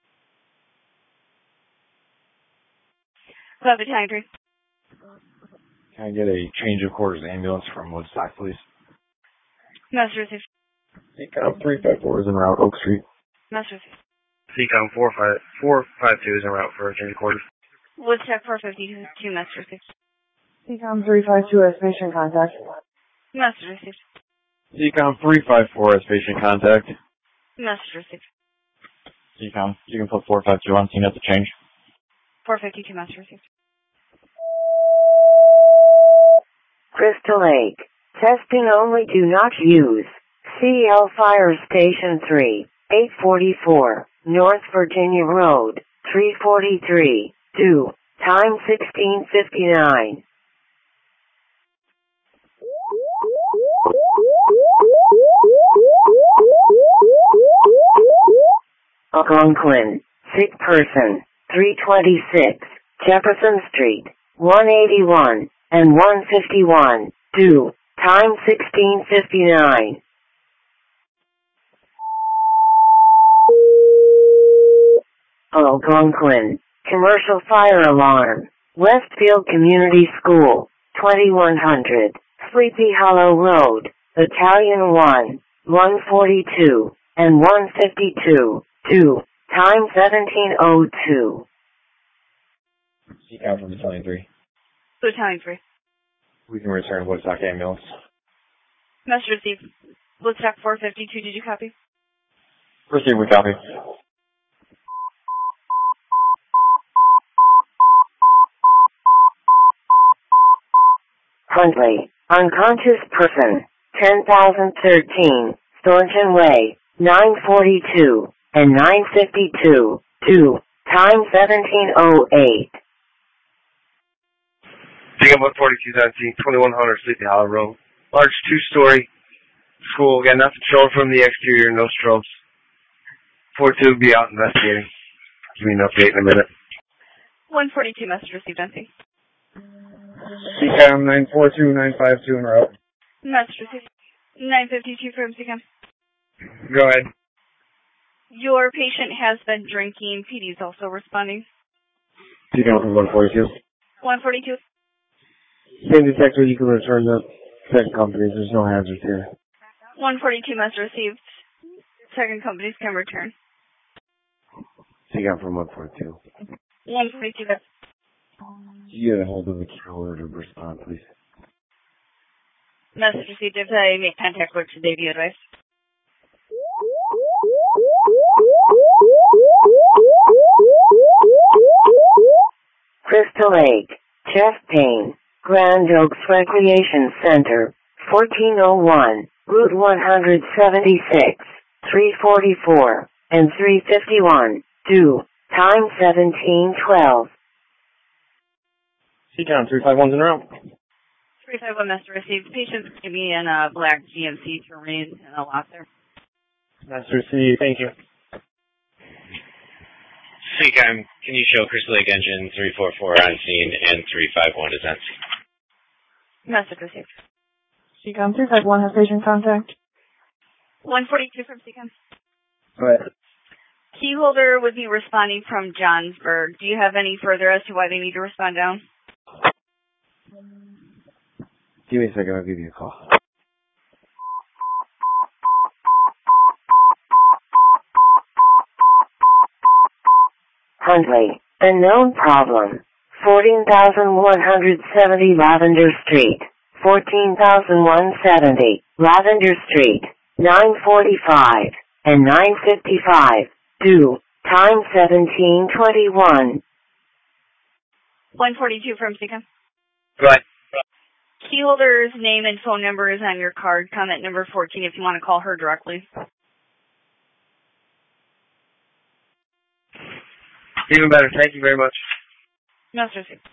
Club Battalion three. Can I get a change of quarters ambulance from Woodstock, please? Message received. C COM three five four is en route, Oak Street. Message received. C COM four five two is en route for a change of quarters. Woodstock four fifty-two, message received. C COM three five two has patient contact. Message received. C COM three five four has patient contact. Message received. C COM, you can put four five two on scene at the change. four fifty-two, message received. Crystal Lake, testing only, do not use. C L Fire Station three, eight forty-four, North Virginia Road, three forty-three, two, time sixteen fifty-nine. Algonquin, sick person, three twenty-six, Jefferson Street, one eighty-one, and one fifty-one, two, time sixteen fifty-nine. Algonquin, commercial fire alarm, Westfield Community School, twenty-one hundred, Sleepy Hollow Road, Battalion one, one forty-two, and one fifty-two, two, time seventeen oh two. C COM from Battalion three. Battalion three. We can return Woodstock ambulance. Message received. Woodstock four fifty-two, did you copy? Received, we copy. Huntley, unconscious person, ten thousand thirteen, Thornton Way, nine forty-two, and nine fifty-two, two, time seventeen oh eight. C COM one forty-two nineteen, twenty-one hundred Sleepy Hollow Road. Large two-story school. Got nothing shown from the exterior, no strobes. four two will be out investigating. Give me an update in a minute. one forty-two, message received, empty. C COM nine four two nine five two en route. Message received. nine fifty-two from C COM. Go ahead. Your patient has been drinking. P D is also responding. C COM from one forty-two. one forty-two. Same detector, you can return the second companies. There's no hazards here. one forty-two, message received. Second companies can return. C COM from one forty-two. one forty-two. You get a hold of the controller to respond, please. Message received. If I make contact with today, be advised. Crystal Lake, chest pain, Grand Oaks Recreation Center, fourteen oh one, Route one seventy-six, three forty-four, and three fifty-one, two, time seventeen twelve. C COM three five one's en route. three five one, message received. Patient's going to be in a black G M C terrain and a lot there. Master C, thank you. C COM, can you show Crystal Lake Engine three four four on scene and three five one is on scene? Message received. C COM three five one has patient contact. one forty-two from C COM. Go ahead. Keyholder would be responding from Johnsburg. Do you have any further as to why they need to respond down? Give me a second, I'll give you a call. Huntley, a known problem. fourteen thousand one hundred seventy Lavender Street. fourteen thousand one hundred seventy Lavender Street. nine forty-five and nine fifty-five. two. Time seventeen twenty-one. one forty-two from Seacom. Go ahead. Key holder's name and phone number is on your card. Comment number fourteen if you want to call her directly. Even better. Thank you very much. Master C.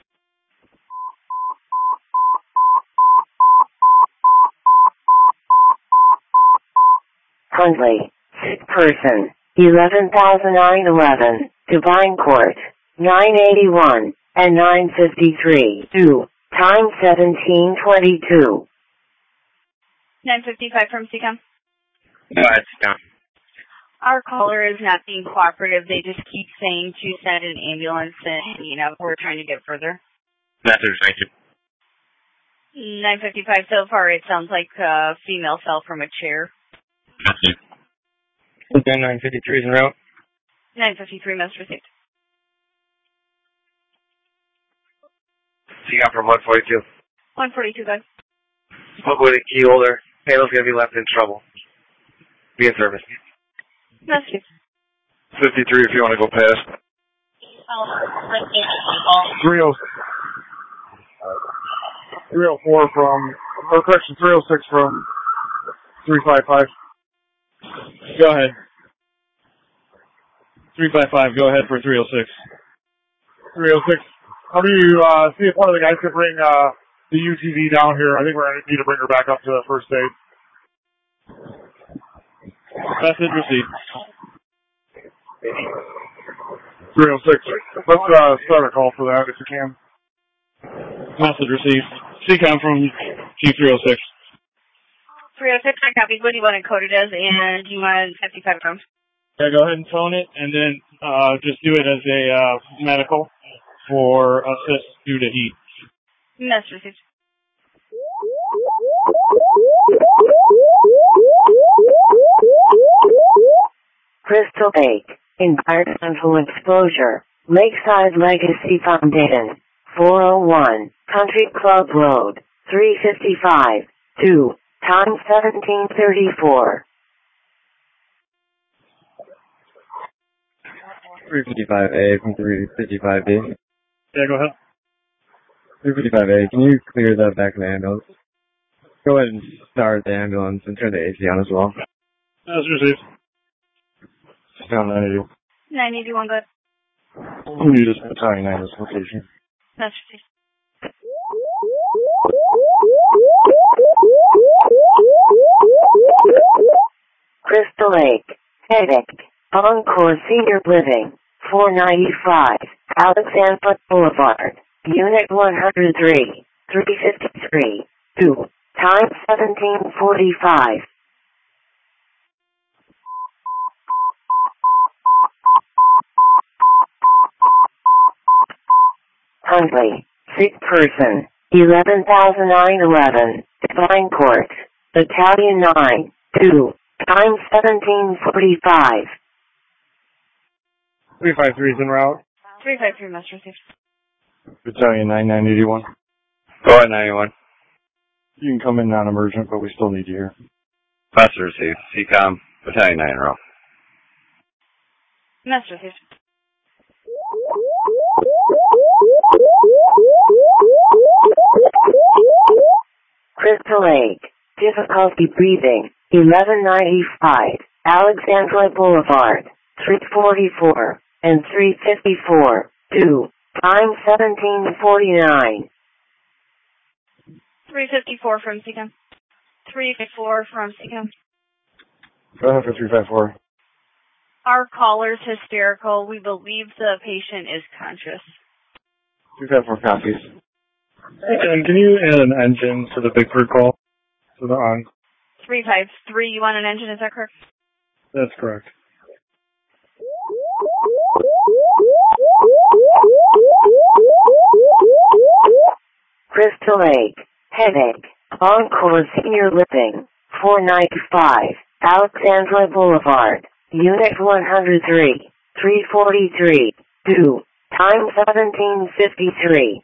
Huntley, sick person, eleven thousand nine eleven, Divine Court, nine eighty-one, and nine fifty-three, two, time seventeen twenty-two. nine fifty-five from Seacom. Go ahead, Seacom. Our caller is not being cooperative. They just keep saying to send an ambulance and, you know, we're trying to get further. Message, thank you. nine fifty-five so far, it sounds like a female fell from a chair. Thank you. Okay, nine fifty-three is en route. nine fifty-three, message received. Seacom from one forty-two. one forty-two, guys. Spoke with a key holder. Payload's going to be left in trouble. Be in service. Message. fifty-three if you want to go past. three oh three oh four from, or correction, three oh six from three five five. Go ahead. three five five, go ahead for three oh six. three oh six. How do you uh, see if one of the guys could bring uh, the U T V down here? I think we're going to need to bring her back up to first aid. Message received. three oh six. Let's uh, start a call for that if you can. Message received. Seacom from Chief three oh six. three oh six, I copied. What do you want to code it as? And you want fifty-five pounds? Yeah, go ahead and phone it, and then uh, just do it as a uh, medical for assist due to heat. Message received. Crystal Lake, environmental exposure, Lakeside Legacy Foundation, four oh one, Country Club Road, three fifty-five, two, time seventeen thirty-four. three fifty-five A from three fifty-five B. Yeah, go ahead. three fifty-five A, can you clear the back of the ambulance? Go ahead and start the ambulance and turn the A C on as well. That's received. Down nine eighty. nine eighty-one, good. Who need this battalion nine this location? That's received. Crystal Lake, Headache, Encore Senior Living, four ninety-five, Alexandra Boulevard, Unit one hundred three, three fifty-three, two, time seventeen forty-five. Huntley, sick person, eleven thousand nine eleven, Divine Court, Battalion nine, two, time seventeen forty-five. three five three is en route. three five three, message received. Battalion nine nine eighty-one. Go ahead, nine eighty-one. You can come in non-emergent, but we still need you here. Message received. Seacom, Battalion nine in row. Message received. Crystal Lake, difficulty breathing, eleven ninety-five, Alexandra Boulevard, three forty-four, and three fifty-four, two, time seventeen forty-nine. three fifty-four from Seacom. three fifty-four from Seacom. Go ahead for three five four. Our caller's hysterical. We believe the patient is conscious. three five four copies. And can you add an engine to the Bigford call? To the on. three five three, you want an engine, is that correct? That's correct. Crystal Lake, Headache, Encore Senior Living, four ninety-five, Alexandra Boulevard, Unit one hundred three, three forty-three, two, time seventeen fifty-three.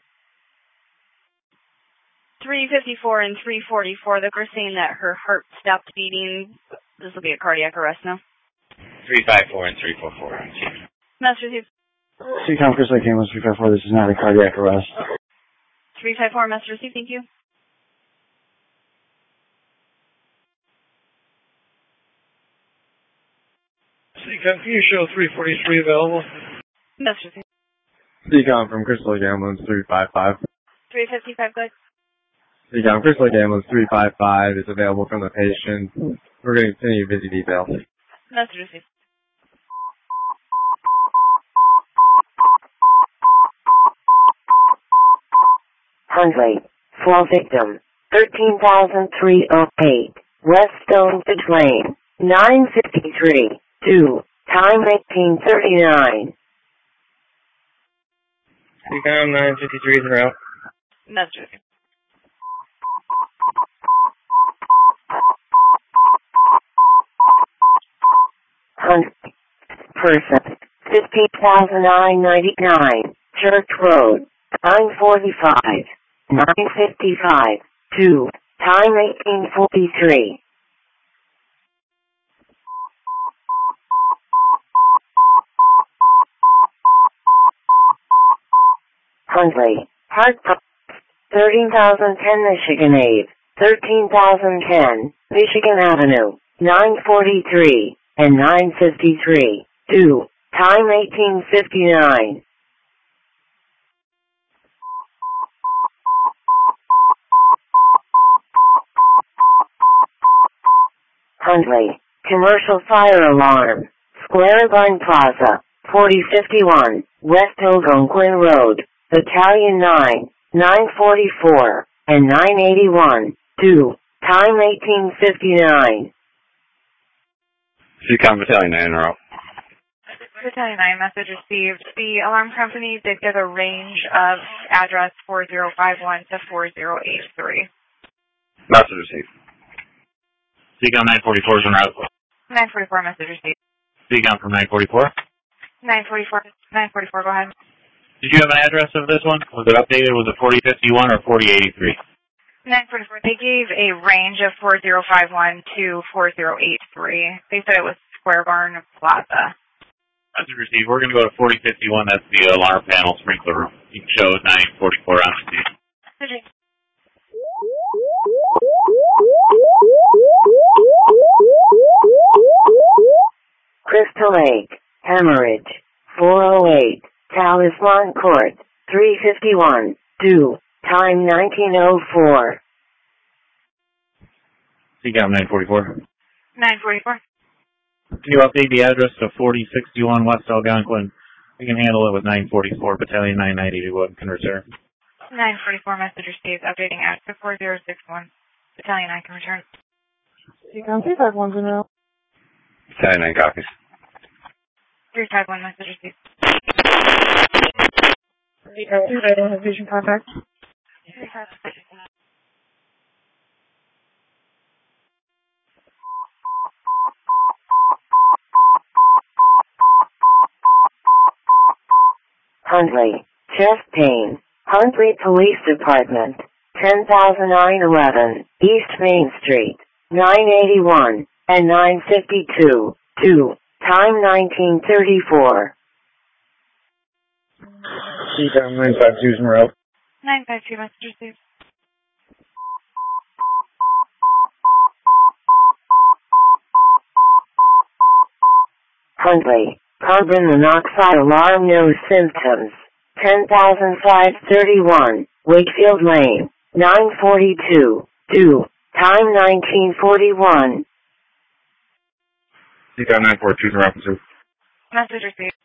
three fifty-four and three forty-four, they're saying that her heart stopped beating. This will be a cardiac arrest now. three five four and three four four. Master Chief. C-Com Chris Lake Ambulance three five four, this is not a cardiac arrest. three five four, message received, thank you. C-Com, can you show three forty-three available? Message received. C-Com from Crystal Lake Ambulance three five five. three fifty-five, good. C-Com Crystal Lake Ambulance three five five is available from the patient. We're going to continue busy details. Message received. Hundley, flow victim, thirteen thousand three oh eight, West Stonebridge Lane, nine fifty-three, two, time eighteen thirty-nine. C-Com nine fifty-three is en route. Message received. Hundley, person, fifteen thousand nine ninety-nine, Church Road, nine forty-five, nine fifty-five, two, time eighteen forty-three. Hundley, Hard Pro, thirteen thousand ten Michigan Ave, thirteen thousand ten, Michigan Avenue, nine forty-three, and nine fifty-three, two, time eighteen fifty-nine. Hundley, commercial fire alarm, Square Barn Plaza, forty fifty-one, West Algonquin Road, Battalion nine, nine forty-four, and nine eighty-one, two, time eighteen fifty-nine. C-Com Battalion nine, en route. Battalion nine, message received. The alarm company did give a range of address four zero five one to four zero eight three. Message received. C-Com nine forty-four is en route. nine forty-four, message received. C-Com from nine forty-four. nine forty-four, nine forty-four, go ahead. Did you have an address of this one? Was it updated? Was it forty fifty-one or forty eighty-three? nine forty-four, they gave a range of four zero five one to four zero eight three. They said it was Square Barn Plaza. Message received. We're going to go to forty fifty-one. That's the alarm panel sprinkler room. You can show nine forty-four on the scene. Okay. Crystal Lake, hemorrhage, four oh eight, Talisman Court, three fifty-one, two, time nineteen oh four. C-Com nine forty-four. nine forty-four. Can you update the address to forty sixty-one West Algonquin? We can handle it with nine forty-four. Battalion nine ninety-one can return. nine forty-four, message received. Updating address to four zero six one. Battalion nine can return. C-Com three five one's en route. Battalion nine copies. three five one, message received. C-Com three five one has patient contact. three five one. Hundley, chest pain, Hundley Police Department, ten thousand nine eleven, East Main Street, nine eighty-one, and nine fifty-two, two, time nineteen thirty-four. C-Com nine five two is en route. nine five two, message received. Hundley, carbon monoxide alarm, no symptoms, ten thousand five thirty-one, Wakefield Lane, nine forty-two, two, time nineteen forty-one. C-Com nine forty-two is en route, too. Message received.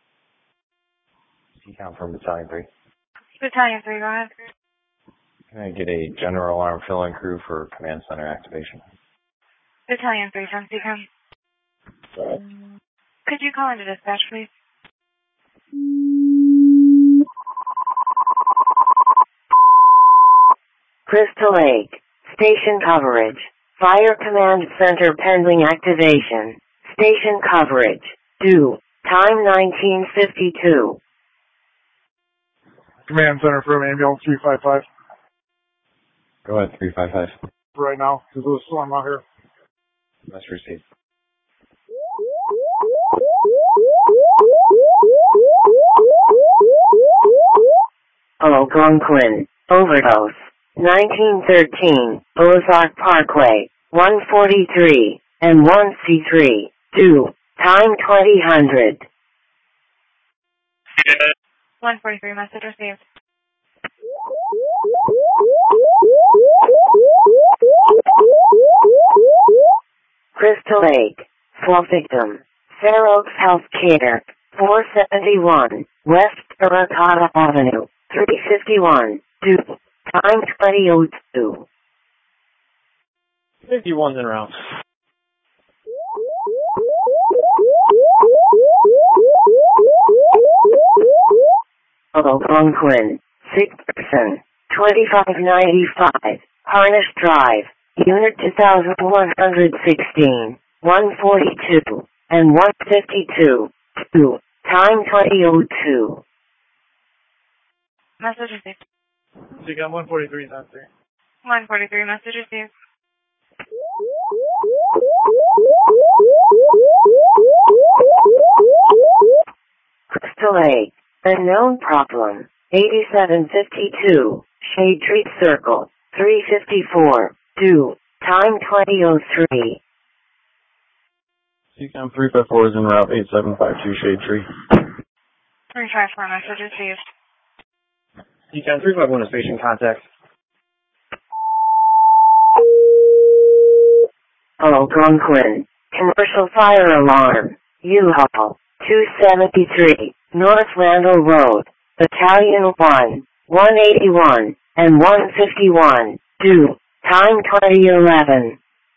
C-Com from Battalion three. Battalion three, go ahead. Can I get a general alarm fill-in crew for command center activation? Battalion three from C-Com. Could you call into dispatch, please? Crystal Lake, station coverage, Fire Command Center pending activation, station coverage, due, time nineteen fifty-two. Command Center from Ambulance three five five. Go ahead, three five five. Right now, because there's a storm out here. Must receive. Algonquin, overdose. nineteen thirteen, Ozark Parkway, one forty-three, and one C three, two, time twenty hundred. one forty-three, message received. Crystal Lake, for victim, Fair Oaks Healthcare, four seventy-one, West Terracotta Avenue, three fifty-one, two, time twenty oh two. fifty-one's en route. Algonquin, sixth person, twenty-five ninety-five, Harnish Drive, Unit two thousand one hundred sixteen, one forty-two, and one fifty-two, two, time twenty oh two. Message received. So you got one forty-three out there. one forty-three, message received. Crystal Lake, unknown problem, eighty-seven fifty-two, Shade Tree Circle, three fifty-four, two, time twenty oh three. C COM three five four is en route, eight seven five two Shade Tree. three five four, message received. C COM three five one is patient contact. Algonquin, commercial fire alarm, U-Haul, two seventy-three, North Randall Road, Battalion one, one eighty-one, and one fifty-one, two, time twenty eleven.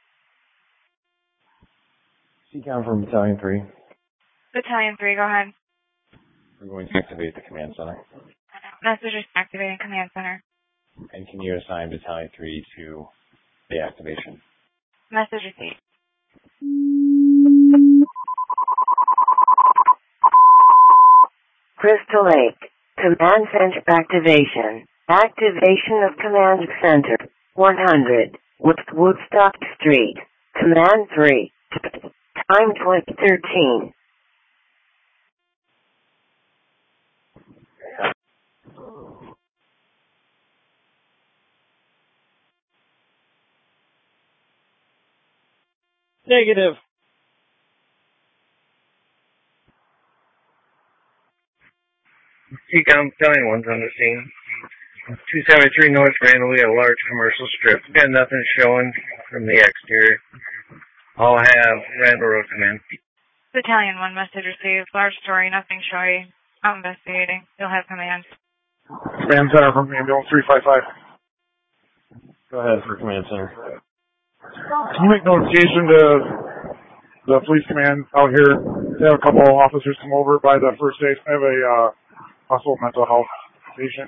C COM from Battalion three. Battalion three, go ahead. We're going to activate the command center. Message is activating command center. And can you assign Battalion three to the activation? Message received. Crystal Lake, command center activation. Activation of command center, one hundred, West Woodstock Street, command three, time twenty thirteen. Negative. C COM Battalion one's on the scene. two seventy-three North Randall, we have a large commercial strip. Got nothing showing from the exterior. All have Randall Road command. Battalion one, message received. Large story, nothing showing. I'm investigating. You'll have command. Command center from ambulance three five five. Go ahead for command center. Can you make notification to the police command out here? They have a couple of officers come over by the first station. I have a uh, hospital mental health patient.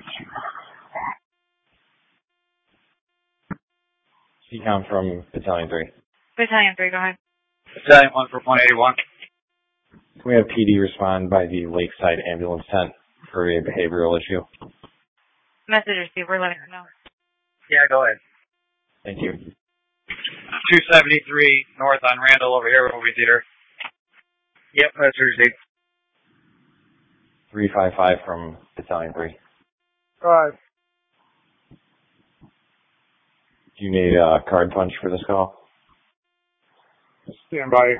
C COM from Battalion three. Battalion three, go ahead. Battalion one from one eighty-one. Can we have P D respond by the Lakeside ambulance tent for a behavioral issue? Message received. We're letting her know. Yeah, go ahead. Thank you. two seventy-three North on Randall over here, movie theater. Yep, that's received. three five five from Battalion three. Alright. Do you need a card punch for this call? Stand by.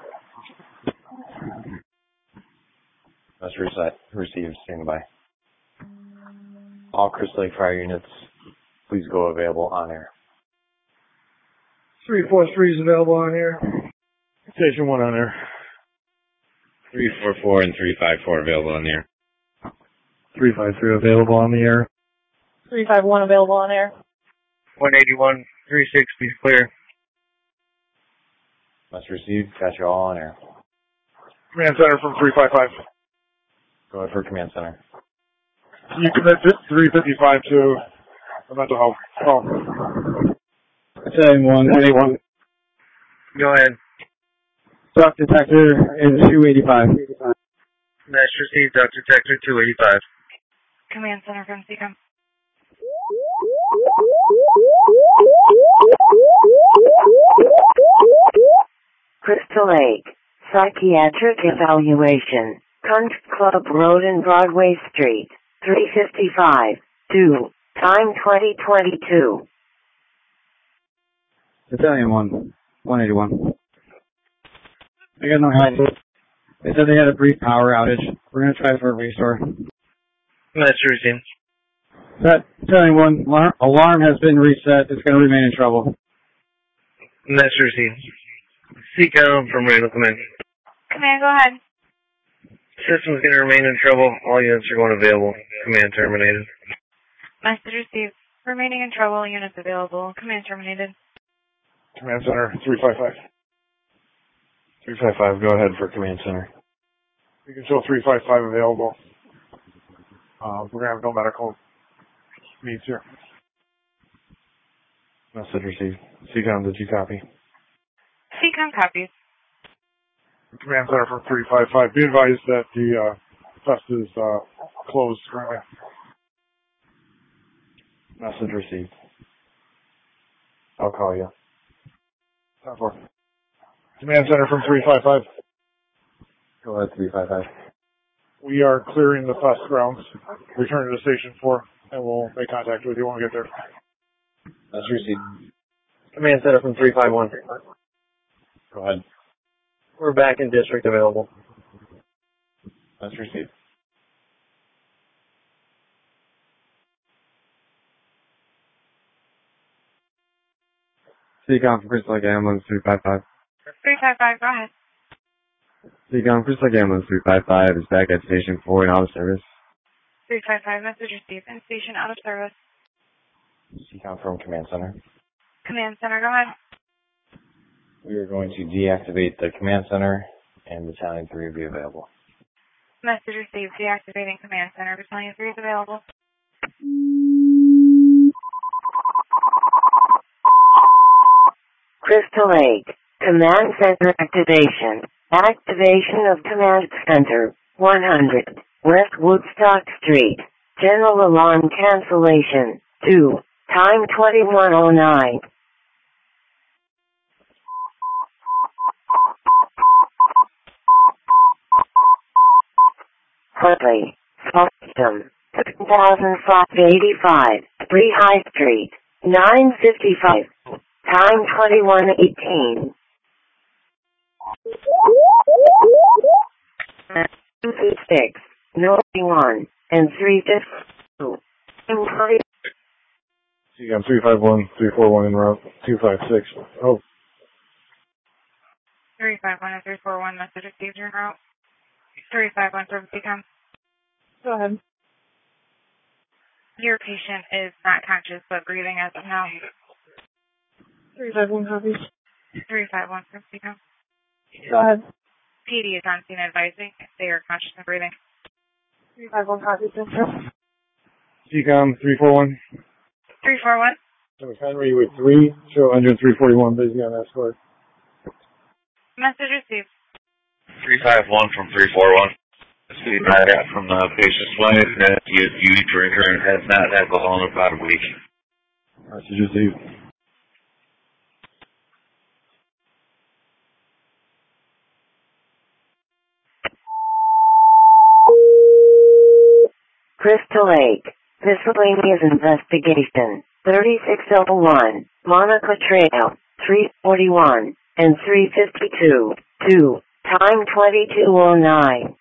Must reset. Received. Stand by. All Crystal Lake fire units, please go available on air. three four three is available on air. Station one on air. three four four and three five four available on the air. three five three available on the air. three five one available on air. one eighty-one, three sixty is clear. Must receive. Got you all on air. Command center from three five five. Go ahead for command center. You commit three fifty-five to the mental health. Oh. Battalion one, one eighty-one. Go ahead. Talk detector is two eighty-five. That's received, Doctor Detector two eighty-five. Command center from C COM. Crystal Lake, psychiatric evaluation, Country Club Road and Broadway Street, three fifty-five, two, time twenty twenty-two. Battalion one, one eighty-one. I got no help. They said they had a brief power outage. We're going to try for a restore. That's routine. That, Battalion one, alarm, alarm has been reset. It's going to remain in trouble. That's routine. C COM from Randall Command. Command, go ahead. System's going to remain in trouble. All units are going available. Command terminated. Message received. Remaining in trouble. Units available. Command terminated. Command Center, three five five. three five five, go ahead for Command Center. You can show three five five available. Uh, we're going to have no medical needs here. Message received. C COM, did you copy? C COM copies. Command Center from three five five. Be advised that the uh, fest is uh, closed currently. Message received. I'll call you. ten four. Command Center from three five five. Go ahead, three five five. We are clearing the fest grounds. Return to Station four, and we'll make contact with you when we get there. That's received. Command Center from three five one. Go ahead. We're back in district available. That's received. C COM from Crystal Lake Ambulance three five five. three five five, go ahead. C COM from Crystal Lake Ambulance three five five is back at Station four and out of service. three five five, message received. In station out of service. C COM from Command Center. Command Center, go ahead. We are going to deactivate the Command Center, and Battalion three will be available. Message received. Deactivating Command Center. Battalion three is available. Crystal Lake, Command Center activation. Activation of Command Center, one hundred, West Woodstock Street. General alarm cancellation, two, time twenty-one oh nine. Huntley, System, two thousand five eighty-five, three High Street, nine fifty-five, time twenty-one eighteen. two six, no one, and three fifty-two. C COM three five one, three four one en route, two five six. Oh. three five one and three four one, message received en route. three five one from C COM. Go ahead. Your patient is not conscious but breathing as of now. three five one copies. three five one from C COM. Go ahead. P D is on scene advising if they are conscious and breathing. three five one copies. C COM three four one. three four one. Thomas Henry with three, show engine three forty-one, busy on escort. Message received. three five one from three four one. Feedback from the patient's wife that you, you drinker and has not had alcohol in about a week. Message received. Crystal Lake, miscellaneous investigation, thirty-six oh one, Monica Trail, three forty-one, and three fifty-two, two, time twenty-two oh nine.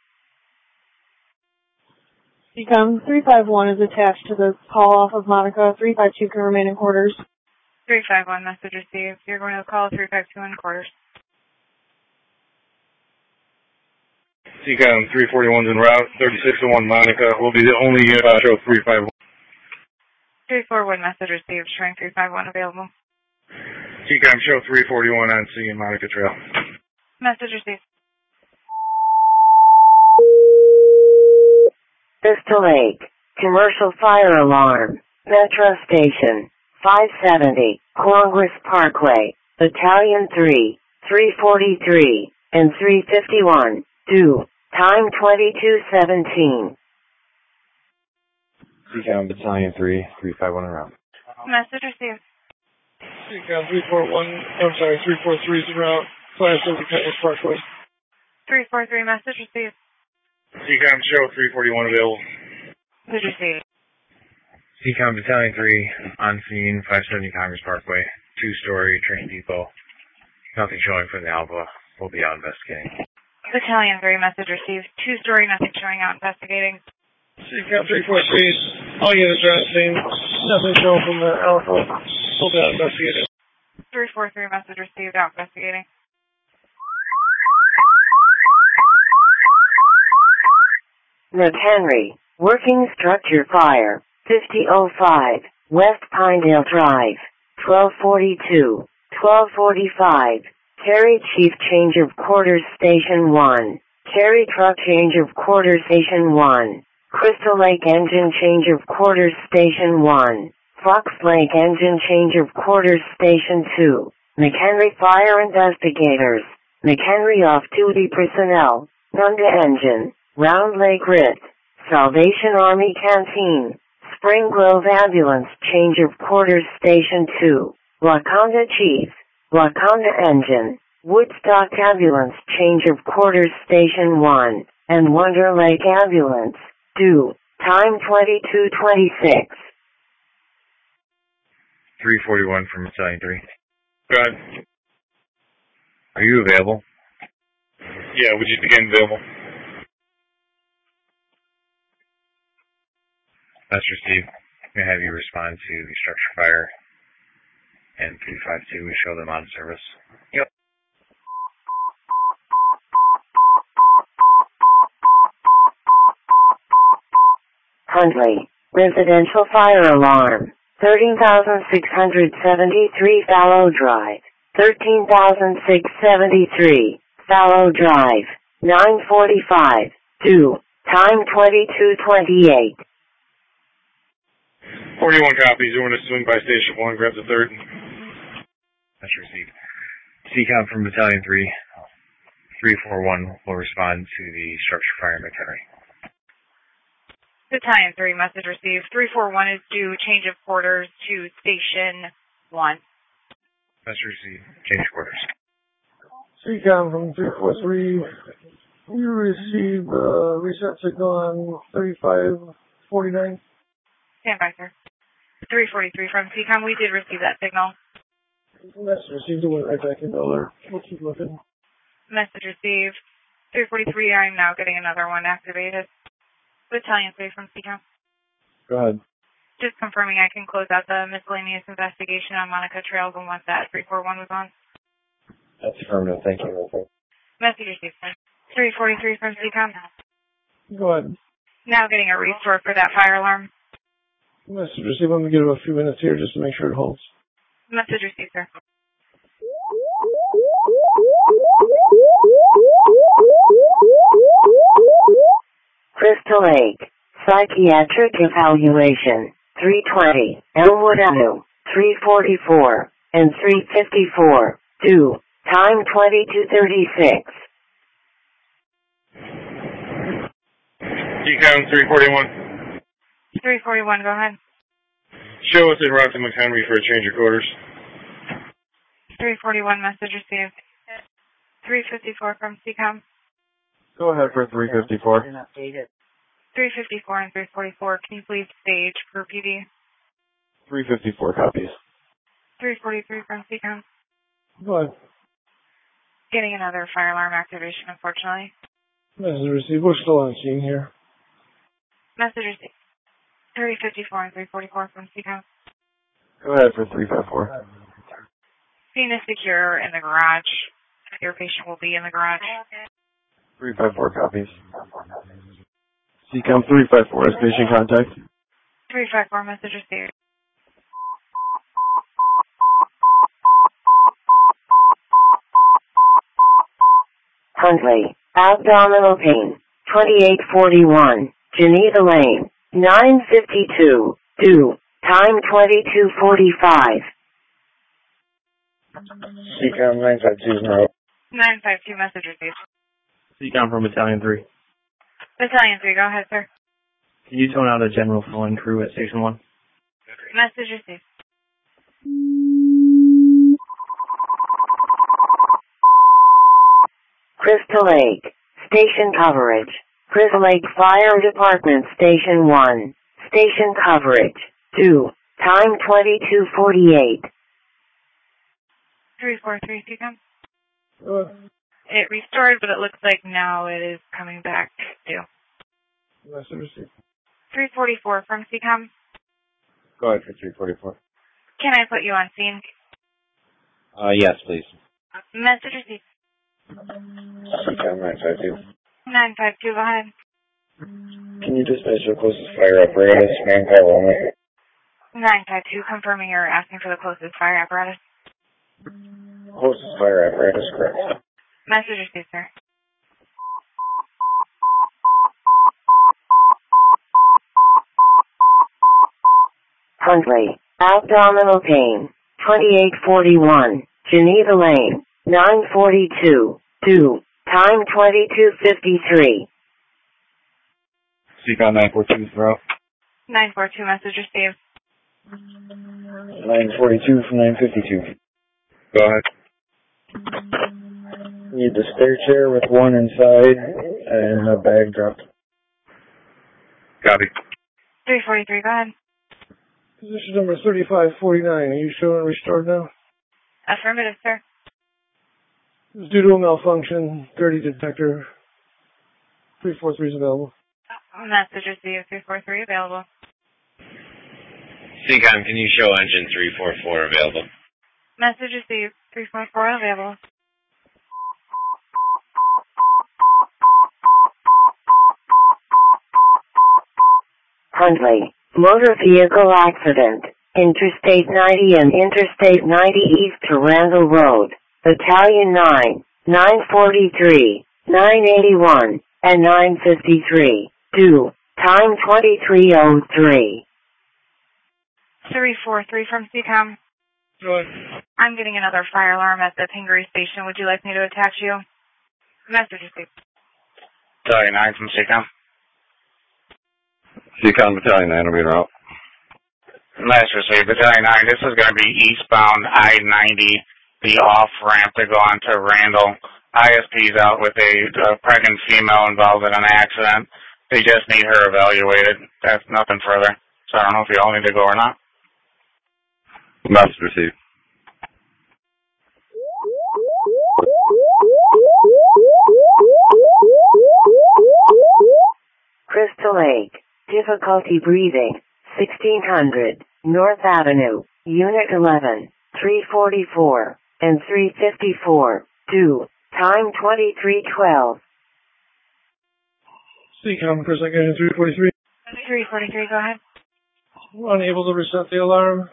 C COM three five one is attached to the call off of Monica. three five two can remain in quarters. three five one, message received. You're going to call three five two in quarters. C COM three forty-one's en route, thirty-six oh one Monica will be the only unit on show three five one. three four one, message received, showing three five one available. C COM show three forty-one on scene, Monica Trail. Message received. Crystal Lake, commercial fire alarm, Metro Station, five seventy, Congress Parkway, Battalion three, three forty-three, and three fifty-one, two, time twenty-two seventeen. C COM Battalion three, three five one en route. Message received. C COM three four one, I'm sorry, three four three is en route, five seventy Congress Parkway. three four three, message received. C COM show three forty-one available. Message received. C COM Battalion three on scene, five seventy Congress Parkway, two-story train depot. Nothing showing from the Alpha. We'll be out investigating. Battalion three, message received. Two-story, nothing showing out investigating. C COM three four three, all units are on scene. Nothing showing from the Alpha. We'll be out investigating. three four three, message received, out investigating. McHenry, working structure fire, fifty oh five, West Pinedale Drive, twelve forty-two, twelve forty-five, Carry Chief change of quarters Station one, Carry Truck change of quarters Station one, Crystal Lake Engine change of quarters Station one, Fox Lake Engine change of quarters Station two, McHenry Fire Investigators, McHenry Off-Duty Personnel, Nunda Engine, Round Lake Rit, Salvation Army Canteen, Spring Grove Ambulance change of quarters Station two, Wakanda Chief, Wakanda Engine, Woodstock Ambulance change of quarters Station one, and Wonder Lake Ambulance, due, time twenty-two twenty-six. three forty-one from Battalion three. Go ahead. Are you available? Yeah, would you begin available? That's received. We have you respond to the structure fire. And three five two, we show them on service. Yep. Huntley, residential fire alarm, thirteen thousand six hundred seventy-three Fallow Drive, thirteen thousand six hundred seventy-three, Fallow Drive, nine forty-five, due, time twenty-two twenty-eight. forty-one copies. You want to swing by Station one, grab the third. That's received. C COM from Battalion three, three four one will respond to the structure fire in McHenry. Battalion three, message received. three four one is due, change of quarters to Station one. Message received. Change quarters. C COM from three four three, we received a reset signal on thirty-five forty-nine. Stand by, sir. three forty-three from C COM, we did receive that signal. Message received, it went right back into alert. We'll keep looking. Message received. three forty-three, I'm now getting another one activated. Battalion three from C COM. Go ahead. Just confirming I can close out the miscellaneous investigation on Monica Trails and what that three four one was on. That's affirmative. Thank you. Message received, sir. three forty-three from C COM. Go ahead. Now getting a restore for that fire alarm. Message received. I'm going to give it a few minutes here just to make sure it holds. Message received, sir. Crystal Lake, psychiatric evaluation, three twenty, Elwood Avenue, three forty-four, and three fifty-four, due, time twenty-two thirty-six. C COM three forty-one. three forty-one, go ahead. Show us en route to McHenry for a change of quarters. three forty-one, message received. three fifty-four from C COM. Go ahead for three fifty-four. three fifty-four and three forty-four, can you please stage for P D? three fifty-four copies. three forty-three from C COM. Go ahead. Getting another fire alarm activation, unfortunately. Message received. We're still on scene here. Message received. three fifty-four and three forty-four from C COM. Go ahead for three fifty-four. Scene is secure in the garage. Your patient will be in the garage. three fifty-four copies. C COM three fifty-four, station contact. three fifty-four, message received. Huntley, abdominal pain, twenty-eight forty-one, Geneva Lane, nine fifty-two, due, time twenty-two forty-five. C COM nine five two zero. nine five two, message received. C COM from Battalion three. Battalion three, go ahead, sir. Can you tone out a general fill-in crew at Station one? Message received. Crystal Lake, station coverage, Crystal Lake Fire Department Station one. Station coverage. two. Time twenty-two forty-eight. three four three, C COM. Uh, It restored, but it looks like now it is coming back to message received. three forty-four from C COM. Go ahead for three forty-four. Can I put you on scene? Uh, yes, please. Message received. CCOM nine five two. nine five two, go ahead. Can you dispatch the closest fire apparatus, manpower only? nine five two, confirming you're asking for the closest fire apparatus. Closest fire apparatus, correct. Message received, sir. Huntley, abdominal pain, twenty-eight forty-one, Geneva Lane, nine forty-two, two, time twenty-two fifty-three. C COM nine four two throughout. nine four two, message received. nine forty-two from nine fifty-two. Go ahead. Need the stair chair with one inside and a bag dropped. Copy. three forty-three, go ahead. Position number thirty-five forty-nine. Are you showing restored now? Affirmative, sir. It's due to a malfunction. dirty detector. three forty-three is available. Message received, three four three, available. C COM, can you show engine three four four available? Message received, three four four, available. Huntley, motor vehicle accident, Interstate ninety and Interstate ninety east to Randall Road, Battalion nine, nine forty-three, nine eighty-one, and nine fifty-three, two, time twenty-three oh three. three four three from C COM. Good. I'm getting another fire alarm at the Pingree station. Would you like me to attach you? Message received. Battalion nine from C COM. C COM Battalion nine will be en route. Nice received. Battalion nine, this is going to be eastbound I ninety, the off-ramp to go onto Randall. I S P's out with a, a pregnant female involved in an accident. They just need her evaluated. That's nothing further. So I don't know if you all need to go or not. Message received. Crystal Lake, difficulty breathing, sixteen hundred, North Avenue, Unit eleven, three forty-four, and three fifty-four, two, time twenty-three twelve. C COM, Crystal Lake Engine three forty-three. three forty-three, go ahead. Unable to reset the alarm.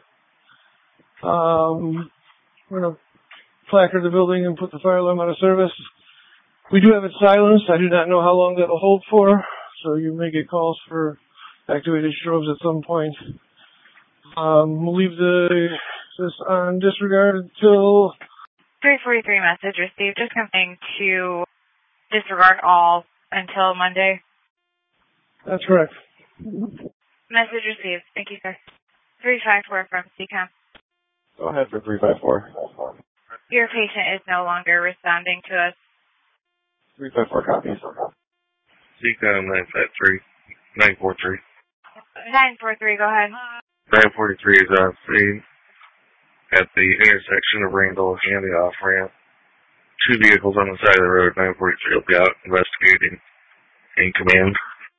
Um, we're going to placard the building and put the fire alarm out of service. We do have it silenced. I do not know how long that will hold for, so you may get calls for activated strobes at some point. Um, we'll leave the this on disregard until... three forty-three message received. Just coming to disregard all until Monday. That's correct. Message received. Thank you, sir. three five four from C COM. Go ahead for three five four. Your patient is no longer responding to us. three five four copies. C COM nine five three, nine four three. nine four three, go ahead. nine forty-three is on scene at the intersection of Randall and the off-ramp. Two vehicles on the side of the road. nine forty-three will be out investigating in command.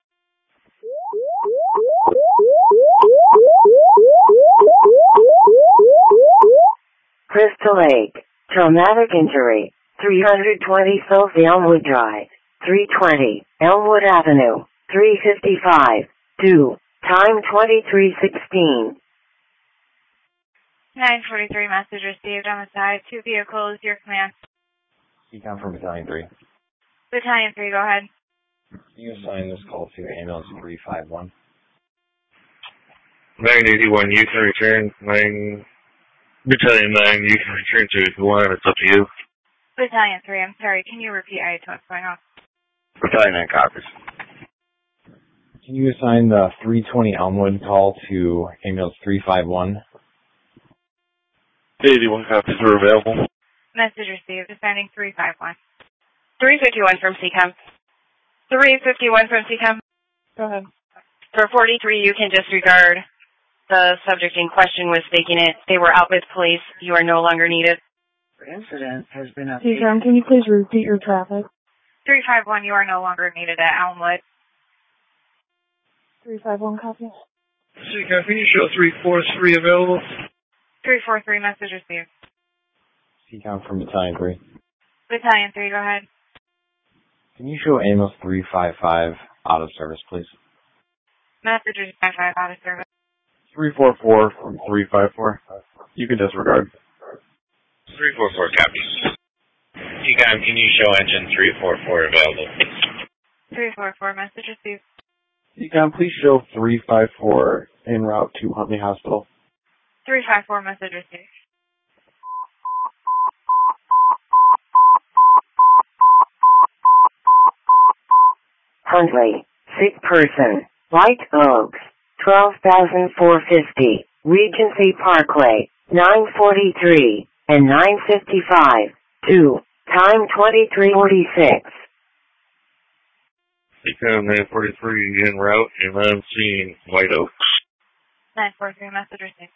Crystal Lake, traumatic injury, three twenty South Elmwood Drive, three twenty Elmwood Avenue, three fifty-five, two, time twenty-three sixteen. nine forty-three message received on the side. Two vehicles, your command. C COM from Battalion three. Battalion three, go ahead. Can you assign this call to ambulance three five one? nine eighty-one, you can return. nine Battalion nine, you can return to if you want. It's up to you. Battalion three, I'm sorry. Can you repeat? I don't know what's going on. Battalion nine copies. Can you assign the three twenty Elmwood call to ambulance three five one? eighty-one copies are available. Message received. Assigning three five one. three fifty-one from C COM. three fifty-one from C COM. Go ahead. For forty-three, you can disregard. The subject in question was faking it. They were out with police. You are no longer needed. Incident has been updated. C COM, can you please repeat your traffic? three five one, you are no longer needed at Elmwood. three five one, copy. C COM, can you show three four three available? three four three, message received. C COM from Battalion three. Battalion three, go ahead. Can you show Amos three five five out of service, please? Message is five five out of service. three four four from three five four. You can disregard. three four four, copy. C COM, can you show engine three four four available? three four four, message received. C COM, please show three five four en route to Huntley Hospital. three five four, message received. Huntley, sick person, White Oaks, twelve thousand four hundred fifty, Regency Parkway, nine forty-three, and nine fifty-five, two, time twenty-three forty-six. C COM nine forty-three en route, and I'm seeing White Oaks. nine four three, message received.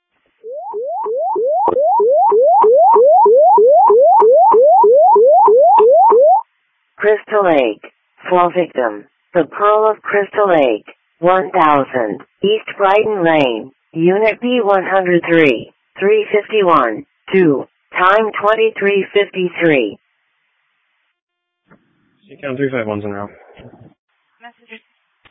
Crystal Lake, fall victim, the Pearl of Crystal Lake, one thousand, East Brighton Lane, Unit B one oh three, three fifty-one, two, time twenty-three fifty-three. C COM three five one's en route.